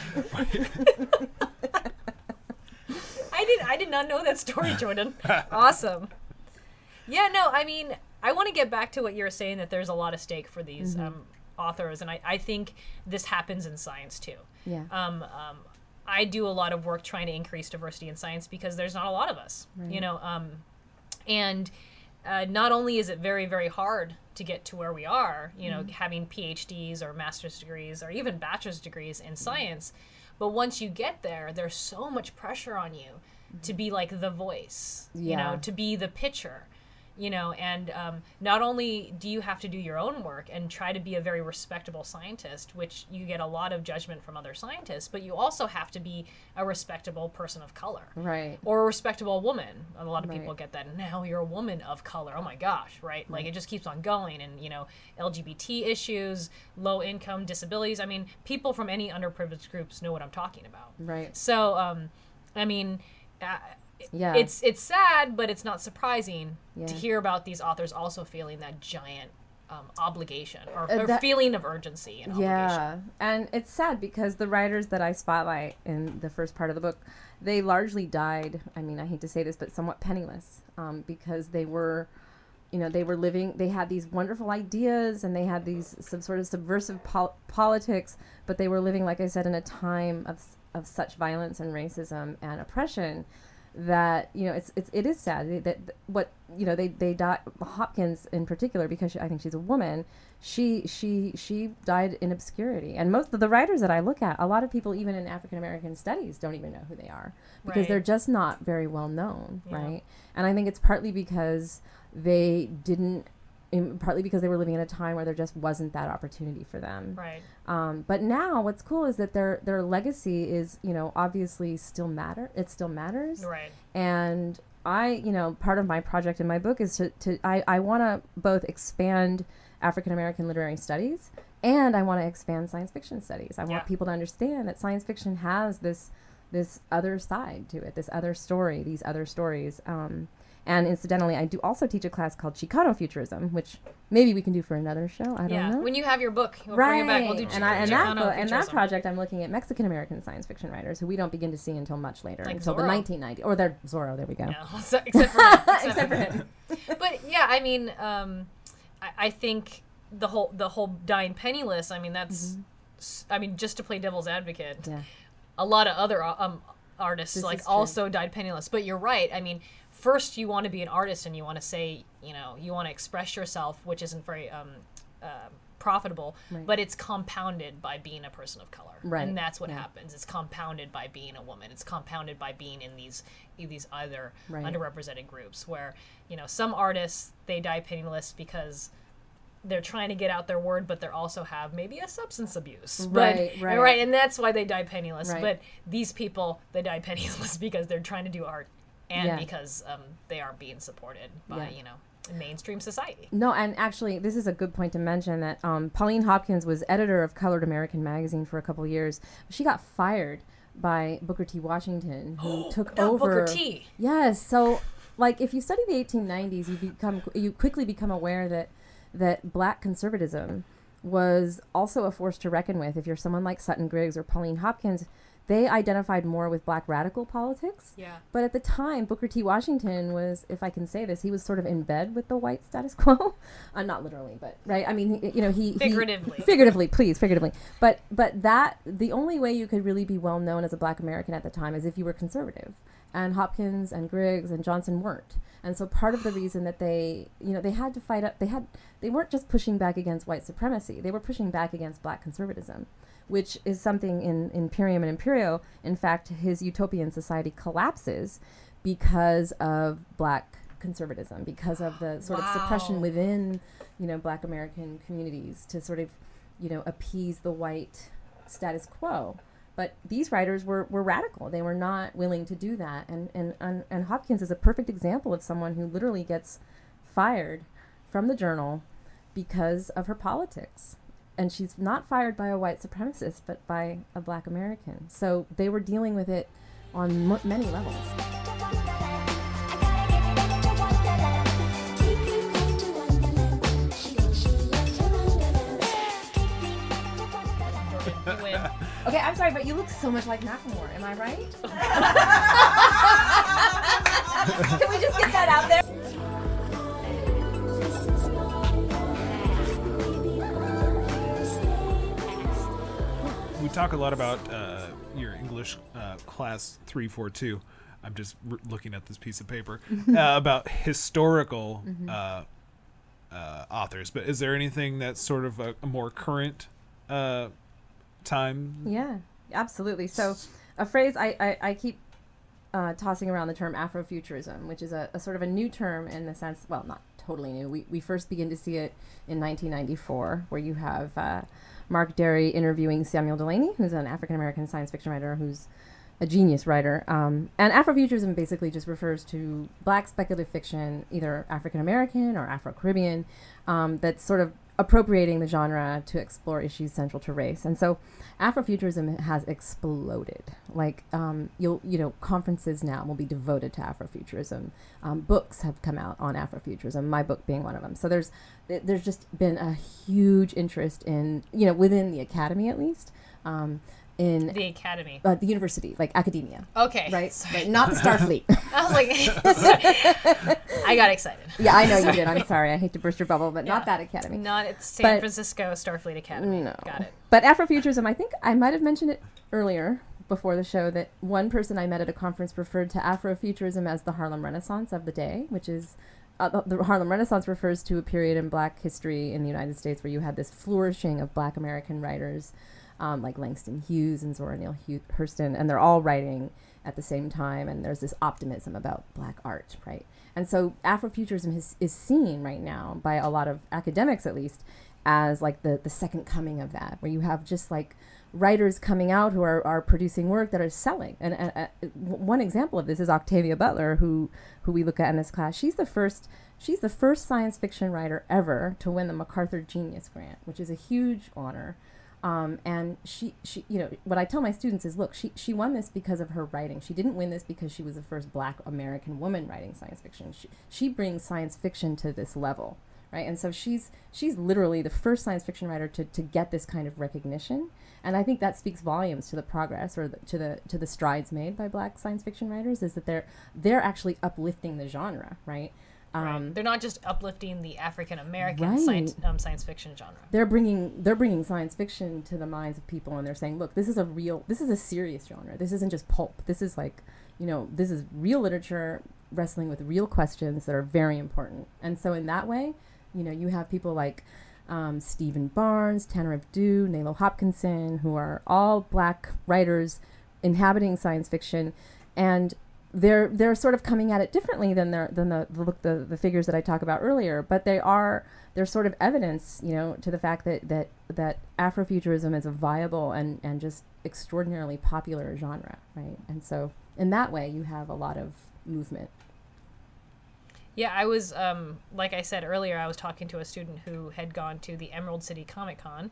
Speaker 3: I did not know that story, Jordan. Awesome. Yeah, no, I mean, I want to get back to what you were saying, that there's a lot of stake for these authors, and I think this happens in science too.
Speaker 5: Yeah.
Speaker 3: I do a lot of work trying to increase diversity in science because there's not a lot of us, and not only is it very, very hard to get to where we are, having PhDs or master's degrees or even bachelor's degrees in science, but once you get there, there's so much pressure on you to be like the voice, to be the pitcher, and not only do you have to do your own work and try to be a very respectable scientist, which you get a lot of judgment from other scientists, but you also have to be a respectable person of color.
Speaker 5: Right.
Speaker 3: Or a respectable woman. A lot of people get that. Now you're a woman of color. Oh my gosh, right? Like it just keeps on going. And, LGBT issues, low income, disabilities. I mean, people from any underprivileged groups know what I'm talking about.
Speaker 5: Right.
Speaker 3: So, I mean... it's sad, but it's not surprising to hear about these authors also feeling that giant obligation or feeling of urgency and obligation.
Speaker 5: And it's sad because the writers that I spotlight in the first part of the book, they largely died, I mean, I hate to say this, but somewhat penniless, because they were living, they had these wonderful ideas and they had these some sort of subversive politics, but they were living, like I said, in a time of such violence and racism and oppression that it is sad that what they died. Hopkins in particular, because I think she's a woman, she died in obscurity, and most of the writers that I look at, a lot of people even in African American studies don't even know who they are because they're just not very well known, right? And I think it's partly because they didn't. Partly because they were living in a time where there just wasn't that opportunity for them.
Speaker 3: Right.
Speaker 5: But now what's cool is that their legacy is, obviously still it still matters.
Speaker 3: Right.
Speaker 5: And part of my project in my book is I want to both expand African American literary studies and I want to expand science fiction studies. I want people to understand that science fiction has this other side to it, this other story, these other stories. And incidentally, I do also teach a class called Chicano Futurism, which maybe we can do for another show. I don't know.
Speaker 3: When you have your book, we'll
Speaker 5: right.
Speaker 3: bring it back. We'll do
Speaker 5: and that project, I'm looking at Mexican American science fiction writers who we don't begin to see until much later,
Speaker 3: like
Speaker 5: until
Speaker 3: Zorro.
Speaker 5: the 1990s. Or they're Zorro. There we go.
Speaker 3: Yeah, except for him. Except for him. But yeah, I mean, I think the whole dying penniless. I mean, that's. I mean, just to play devil's advocate.
Speaker 5: Yeah.
Speaker 3: A lot of other artists also died penniless. But you're right. I mean, first you want to be an artist and you want to say, you want to express yourself, which isn't very profitable, but it's compounded by being a person of color.
Speaker 5: Right.
Speaker 3: And that's what happens. It's compounded by being a woman. It's compounded by being in these other underrepresented groups where, some artists, they die penniless because they're trying to get out their word, but they also have maybe a substance abuse. Right. And that's why they die penniless. Right. But these people, they die penniless because they're trying to do art and because they aren't being supported by, mainstream society.
Speaker 5: No, and actually, this is a good point to mention that Pauline Hopkins was editor of Colored American magazine for a couple years. She got fired by Booker T. Washington, who took over.
Speaker 3: Booker T.
Speaker 5: Yes. So, like, if you study the 1890s, you quickly become aware that black conservatism was also a force to reckon with. If you're someone like Sutton Griggs or Pauline Hopkins, they identified more with black radical politics.
Speaker 3: Yeah.
Speaker 5: But at the time, Booker T. Washington was, if I can say this, he was sort of in bed with the white status quo. Not literally, but right. I mean, he figuratively, please, figuratively. But that the only way you could really be well known as a black American at the time is if you were conservative. And Hopkins and Griggs and Johnson weren't. And so part of the reason that they had to fight up, they weren't just pushing back against white supremacy. They were pushing back against black conservatism, which is something in Imperium and Imperio. In fact, his utopian society collapses because of black conservatism, because of the sort of suppression within, black American communities to sort of, appease the white status quo. But these writers were radical. They were not willing to do that. And Hopkins is a perfect example of someone who literally gets fired from the journal because of her politics. And she's not fired by a white supremacist, but by a black American. So they were dealing with it on many levels. Okay, I'm sorry, but you look so much like Macklemore. Am I right? Can we just get that out there?
Speaker 4: We talk a lot about your English class 342. I'm just looking at this piece of paper about historical authors. But is there anything that's sort of a more current time?
Speaker 5: Yeah, absolutely. So a phrase I keep tossing around the term Afrofuturism, which is a sort of a new term in the sense, well, not totally new. We first begin to see it in 1994, where you have Mark Derry interviewing Samuel Delany, who's an African-American science fiction writer who's a genius writer. And Afrofuturism basically just refers to black speculative fiction, either African-American or Afro-Caribbean, that's sort of appropriating the genre to explore issues central to race. And so Afrofuturism has exploded. Like, conferences now will be devoted to Afrofuturism. Books have come out on Afrofuturism, my book being one of them. So there's just been a huge interest in, within the academy at least, in
Speaker 3: the academy,
Speaker 5: the university, like academia.
Speaker 3: Okay,
Speaker 5: right, not the Starfleet.
Speaker 3: I was like, I got excited.
Speaker 5: Yeah, I know you did. I'm sorry. I hate to burst your bubble, but not that academy.
Speaker 3: Not at San Francisco Starfleet Academy.
Speaker 5: No.
Speaker 3: Got it.
Speaker 5: But Afrofuturism, I think I might have mentioned it earlier before the show that one person I met at a conference referred to Afrofuturism as the Harlem Renaissance of the day, which is the Harlem Renaissance refers to a period in black history in the United States where you had this flourishing of black American writers like Langston Hughes and Zora Neale Hurston, and they're all writing at the same time, and there's this optimism about black art, right? And so Afrofuturism is seen right now by a lot of academics, at least, as like the second coming of that, where you have just like writers coming out who are producing work that are selling. And one example of this is Octavia Butler, who we look at in this class. She's the first science fiction writer ever to win the MacArthur Genius Grant, which is a huge honor. And she, you know, what I tell my students is, look, she won this because of her writing. She didn't win this because she was the first Black American woman writing science fiction. She brings science fiction to this level, right? And so she's literally the first science fiction writer to get this kind of recognition. And I think that speaks volumes to the progress or to the strides made by Black science fiction writers, is that they're actually uplifting the genre, right?
Speaker 3: Right. They're not just uplifting the African American science fiction genre.
Speaker 5: They're bringing science fiction to the minds of people, and they're saying, look, this is a serious genre. This isn't just pulp. This is like, you know, this is real literature wrestling with real questions that are very important. And so in that way, you know, you have people like Stephen Barnes, Tanner Abdu, Nalo Hopkinson, who are all Black writers inhabiting science fiction, and they're sort of coming at it differently than the figures that I talked about earlier, but they're sort of evidence, you know, to the fact that Afrofuturism is a viable and just extraordinarily popular genre, right? And so in that way, you have a lot of movement.
Speaker 3: Yeah, I was, like I said earlier, I was talking to a student who had gone to the Emerald City Comic Con.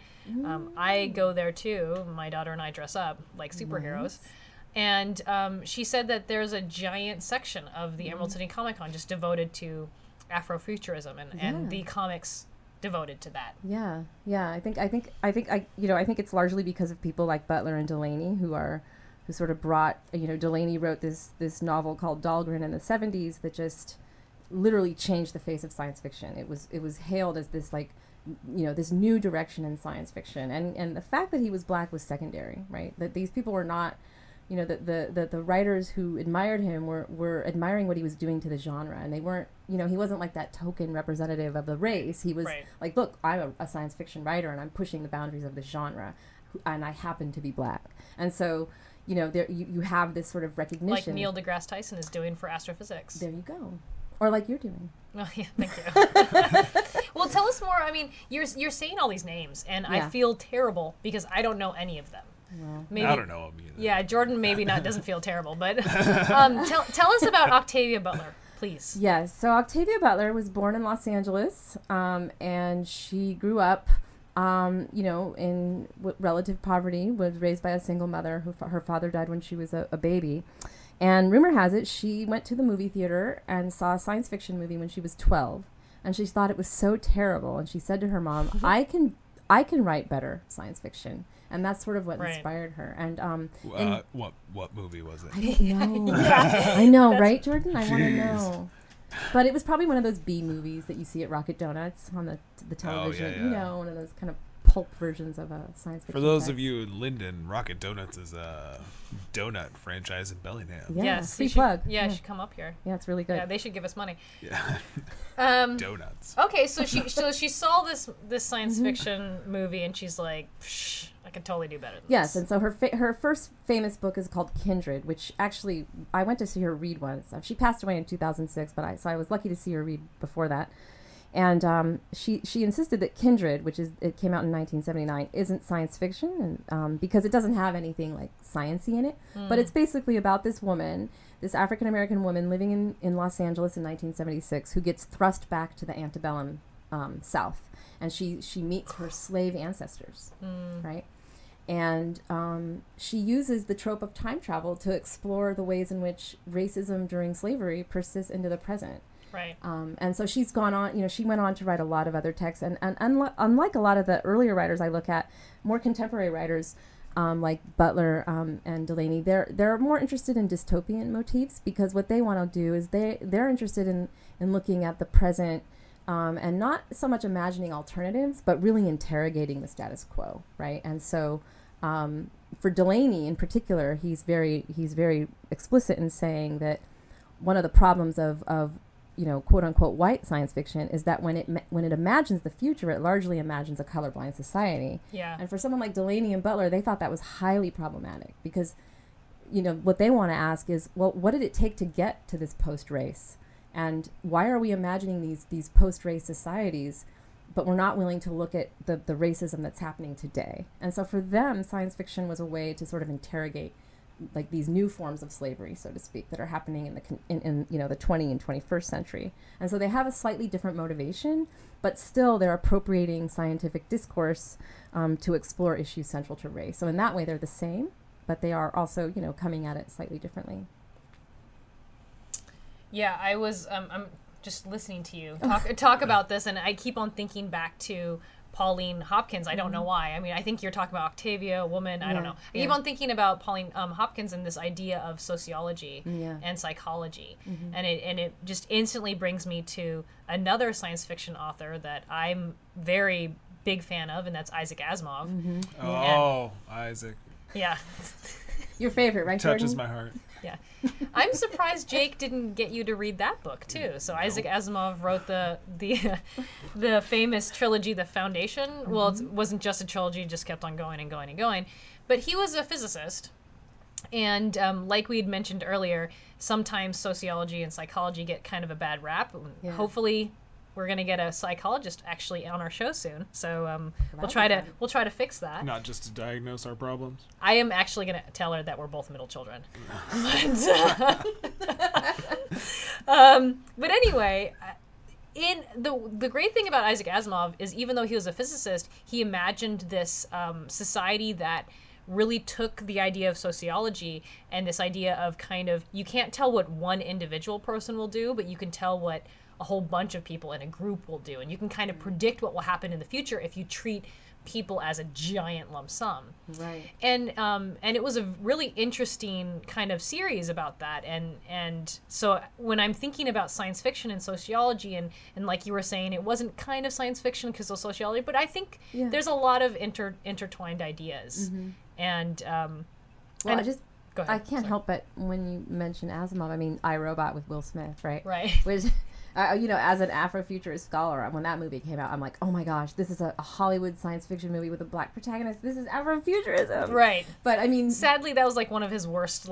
Speaker 3: I go there too. My daughter and I dress up like superheroes. Nice. And she said that there's a giant section of the Emerald City Comic Con just devoted to Afrofuturism and the comics devoted to that.
Speaker 5: Yeah. I think it's largely because of people like Butler and Delaney who sort of brought, you know, Delaney wrote this novel called Dahlgren in the 70s that just literally changed the face of science fiction. It was hailed as this, like, you know, this new direction in science fiction, and the fact that he was Black was secondary, right? That these people were not, you know, the writers who admired him were admiring what he was doing to the genre, and they weren't, you know, he wasn't like that token representative of the race. He was like, look, I'm a science fiction writer and I'm pushing the boundaries of the genre, and I happen to be Black. And so, you know, there you have this sort of recognition.
Speaker 3: Like Neil deGrasse Tyson is doing for astrophysics.
Speaker 5: There you go. Or like you're doing.
Speaker 3: Oh, yeah, thank you. Well, tell us more. I mean, you're saying all these names, and I feel terrible because I don't know any of them.
Speaker 4: Well, maybe, I don't know him either.
Speaker 3: Yeah, Jordan maybe doesn't feel terrible, but tell us about Octavia Butler, please.
Speaker 5: Yes, so Octavia Butler was born in Los Angeles, and she grew up, you know, in relative poverty, was raised by a single mother. Her father died when she was a baby. And rumor has it, she went to the movie theater and saw a science fiction movie when she was 12, and she thought it was so terrible, and she said to her mom, I can write better science fiction. And that's sort of what inspired her. And
Speaker 4: what movie was it?
Speaker 5: I don't know. I know, right, Jordan? I want to know. But it was probably one of those B movies that you see at Rocket Donuts on the television. You know, one of those kind of pulp versions of a science fiction.
Speaker 4: For those of you in Linden, Rocket Donuts is a donut franchise in Bellingham.
Speaker 5: Yeah,
Speaker 3: yes,
Speaker 5: free plug.
Speaker 3: You should come up here.
Speaker 5: Yeah, it's really good.
Speaker 3: Yeah, they should give us money.
Speaker 4: Yeah. Donuts.
Speaker 3: Okay, so she saw this science fiction movie and she's like, Psh, I could totally do better than
Speaker 5: this.
Speaker 3: And
Speaker 5: so her first famous book is called Kindred, which actually I went to see her read once. She passed away in 2006, but I was lucky to see her read before that. And she insisted that Kindred, it came out in 1979, isn't science fiction, and because it doesn't have anything like sciencey in it. But it's basically about this woman, this African American woman living in Los Angeles in 1976, who gets thrust back to the antebellum South, and she meets her slave ancestors, right? And she uses the trope of time travel to explore the ways in which racism during slavery persists into the present.
Speaker 3: Right.
Speaker 5: And so she's gone on, you know, she went on to write a lot of other texts. And unlike a lot of the earlier writers I look at, more contemporary writers like Butler and Delaney, they're more interested in dystopian motifs, because what they want to do is they're interested in looking at the present and not so much imagining alternatives, but really interrogating the status quo, right? And so for Delaney in particular, he's very explicit in saying that one of the problems of you know, quote unquote white science fiction is that when it imagines the future, it largely imagines a colorblind society.
Speaker 3: Yeah.
Speaker 5: And for someone like Delaney and Butler, they thought that was highly problematic, because, you know, what they want to ask is, well, what did it take to get to this post-race? And why are we imagining these post-race societies, but we're not willing to look at the racism that's happening today? And so for them, science fiction was a way to sort of interrogate like these new forms of slavery, so to speak, that are happening in you know, the 20th and 21st century. And so they have a slightly different motivation, but still they're appropriating scientific discourse to explore issues central to race. So in that way, they're the same, but they are also, you know, coming at it slightly differently.
Speaker 3: Yeah, I'm just listening to you talk about this, and I keep on thinking back to Pauline Hopkins. I don't know why. I mean, I think you're talking about Octavia, a woman. I don't know. I keep on thinking about Pauline Hopkins and this idea of sociology and psychology, and it just instantly brings me to another science fiction author that I'm very big fan of, and that's Isaac Asimov.
Speaker 4: Oh, Isaac.
Speaker 3: Yeah.
Speaker 5: Your favorite, right,
Speaker 4: Touches
Speaker 5: Jordan?
Speaker 4: my heart.
Speaker 3: Yeah. I'm surprised Jake didn't get you to read that book too. So Isaac Asimov wrote the famous trilogy, The Foundation. Well, it wasn't just a trilogy, it just kept on going and going and going. But he was a physicist. And like we had mentioned earlier, sometimes sociology and psychology get kind of a bad rap. Yeah. Hopefully we're going to get a psychologist actually on our show soon. So we'll try to fix that.
Speaker 4: Not just to diagnose our problems.
Speaker 3: I am actually going to tell her that we're both middle children. But anyway, in the great thing about Isaac Asimov is, even though he was a physicist, he imagined this society that really took the idea of sociology and this idea of kind of, you can't tell what one individual person will do, but you can tell what a whole bunch of people in a group will do, and you can kind of predict what will happen in the future if you treat people as a giant lump sum.
Speaker 5: Right.
Speaker 3: And it was a really interesting kind of series about that, and so when I'm thinking about science fiction and sociology, and like you were saying, it wasn't kind of science fiction because of sociology, but I think there's a lot of intertwined ideas. And
Speaker 5: I can't help but, when you mention Asimov, I mean, I, Robot with Will Smith, right?
Speaker 3: Right.
Speaker 5: Which, you know, as an Afrofuturist scholar, when that movie came out, I'm like, oh my gosh, this is a Hollywood science fiction movie with a black protagonist. This is Afrofuturism.
Speaker 3: Right.
Speaker 5: But I mean,
Speaker 3: sadly, that was like one of his worst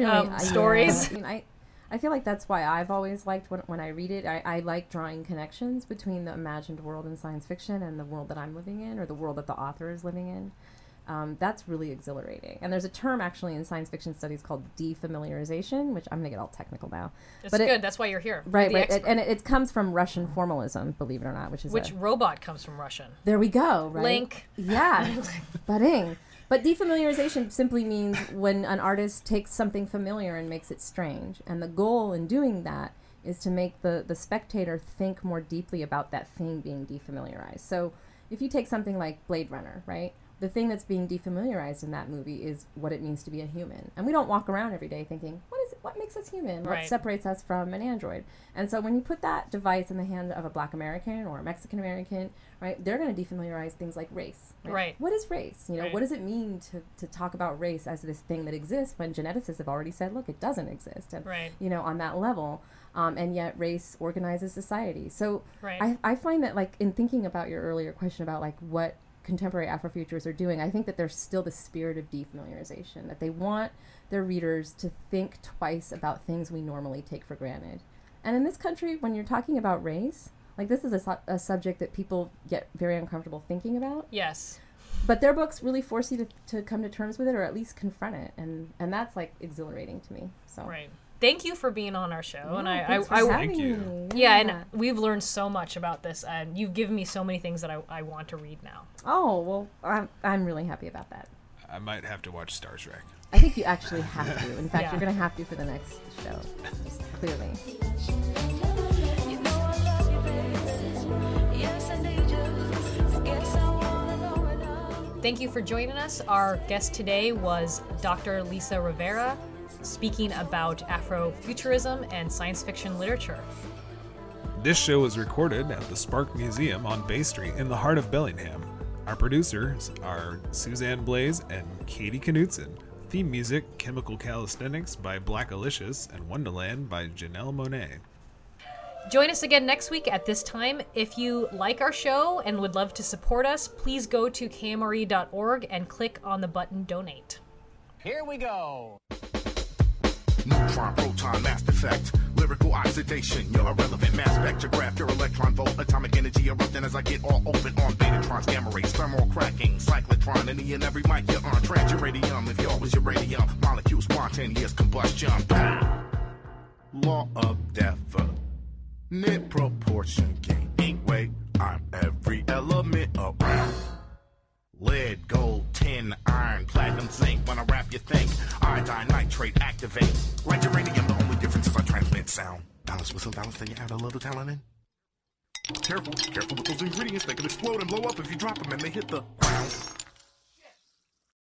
Speaker 3: stories.
Speaker 5: I mean, I feel like that's why I've always liked, when I read it, I like drawing connections between the imagined world in science fiction and the world that I'm living in, or the world that the author is living in. That's really exhilarating. And there's a term actually in science fiction studies called defamiliarization, which I'm going to get all technical now.
Speaker 3: It's good. That's why you're here.
Speaker 5: Right. And it comes from Russian formalism, believe it or not, which
Speaker 3: robot comes from Russian.
Speaker 5: There we go. Right?
Speaker 3: Link.
Speaker 5: Yeah. Budding. But defamiliarization simply means when an artist takes something familiar and makes it strange. And the goal in doing that is to make the spectator think more deeply about that thing being defamiliarized. So if you take something like Blade Runner, right? The thing that's being defamiliarized in that movie is what it means to be a human. And we don't walk around every day thinking, what makes us human? What separates us from an android? And so when you put that device in the hand of a Black American or a Mexican American, right, they're going to defamiliarize things like race.
Speaker 3: Right.
Speaker 5: What is race? You know, what does it mean to talk about race as this thing that exists when geneticists have already said, look, it doesn't exist. And, you know, on that level. And yet race organizes society. So I find that, like, in thinking about your earlier question about, like, what contemporary Afrofuturists are doing, I think that there's still the spirit of defamiliarization, that they want their readers to think twice about things we normally take for granted. And in this country, when you're talking about race, like, this is a subject that people get very uncomfortable thinking about.
Speaker 3: Yes.
Speaker 5: But their books really force you to come to terms with it, or at least confront it, and that's, like, exhilarating to me. So.
Speaker 3: Right. Thank you for being on our show,
Speaker 5: and
Speaker 4: thank you.
Speaker 3: Yeah, and we've learned so much about this, and you've given me so many things that I want to read now.
Speaker 5: Oh, well, I'm really happy about that.
Speaker 4: I might have to watch Star Trek.
Speaker 5: I think you actually have to. In fact, you're going to have to for the next show, just clearly.
Speaker 3: Thank you for joining us. Our guest today was Dr. Lisa Rivera, speaking about Afrofuturism and science fiction literature.
Speaker 4: This show was recorded at the Spark Museum on Bay Street in the heart of Bellingham. Our producers are Suzanne Blaze and Katie Knutson. Theme music, Chemical Calisthenics by Black Alicious, and Wonderland by Janelle Monet.
Speaker 3: Join us again next week at this time. If you like our show and would love to support us, please go to kmre.org and click on the button Donate.
Speaker 1: Here we go.
Speaker 2: Neutron, proton, mass effect. lyrical oxidation, you're irrelevant. Mass spectrograph, your electron volt, atomic energy erupting as I get all open on betatrons, gamma rays, thermal cracking, cyclotron, any and every mic you're on. Transuranium, if y'all was uranium, molecule spontaneous combustion. Pow! Law of definite proportion, gaining weight. I'm every element around. Lead, gold, tin, iron, platinum, zinc. When I rap, you think iodine, nitrate, activate. Like uranium, the only difference is I transmit sound. Balance with some balance, then you add a little talent in. Careful with those ingredients. They can explode and blow up if you drop them and they hit the ground.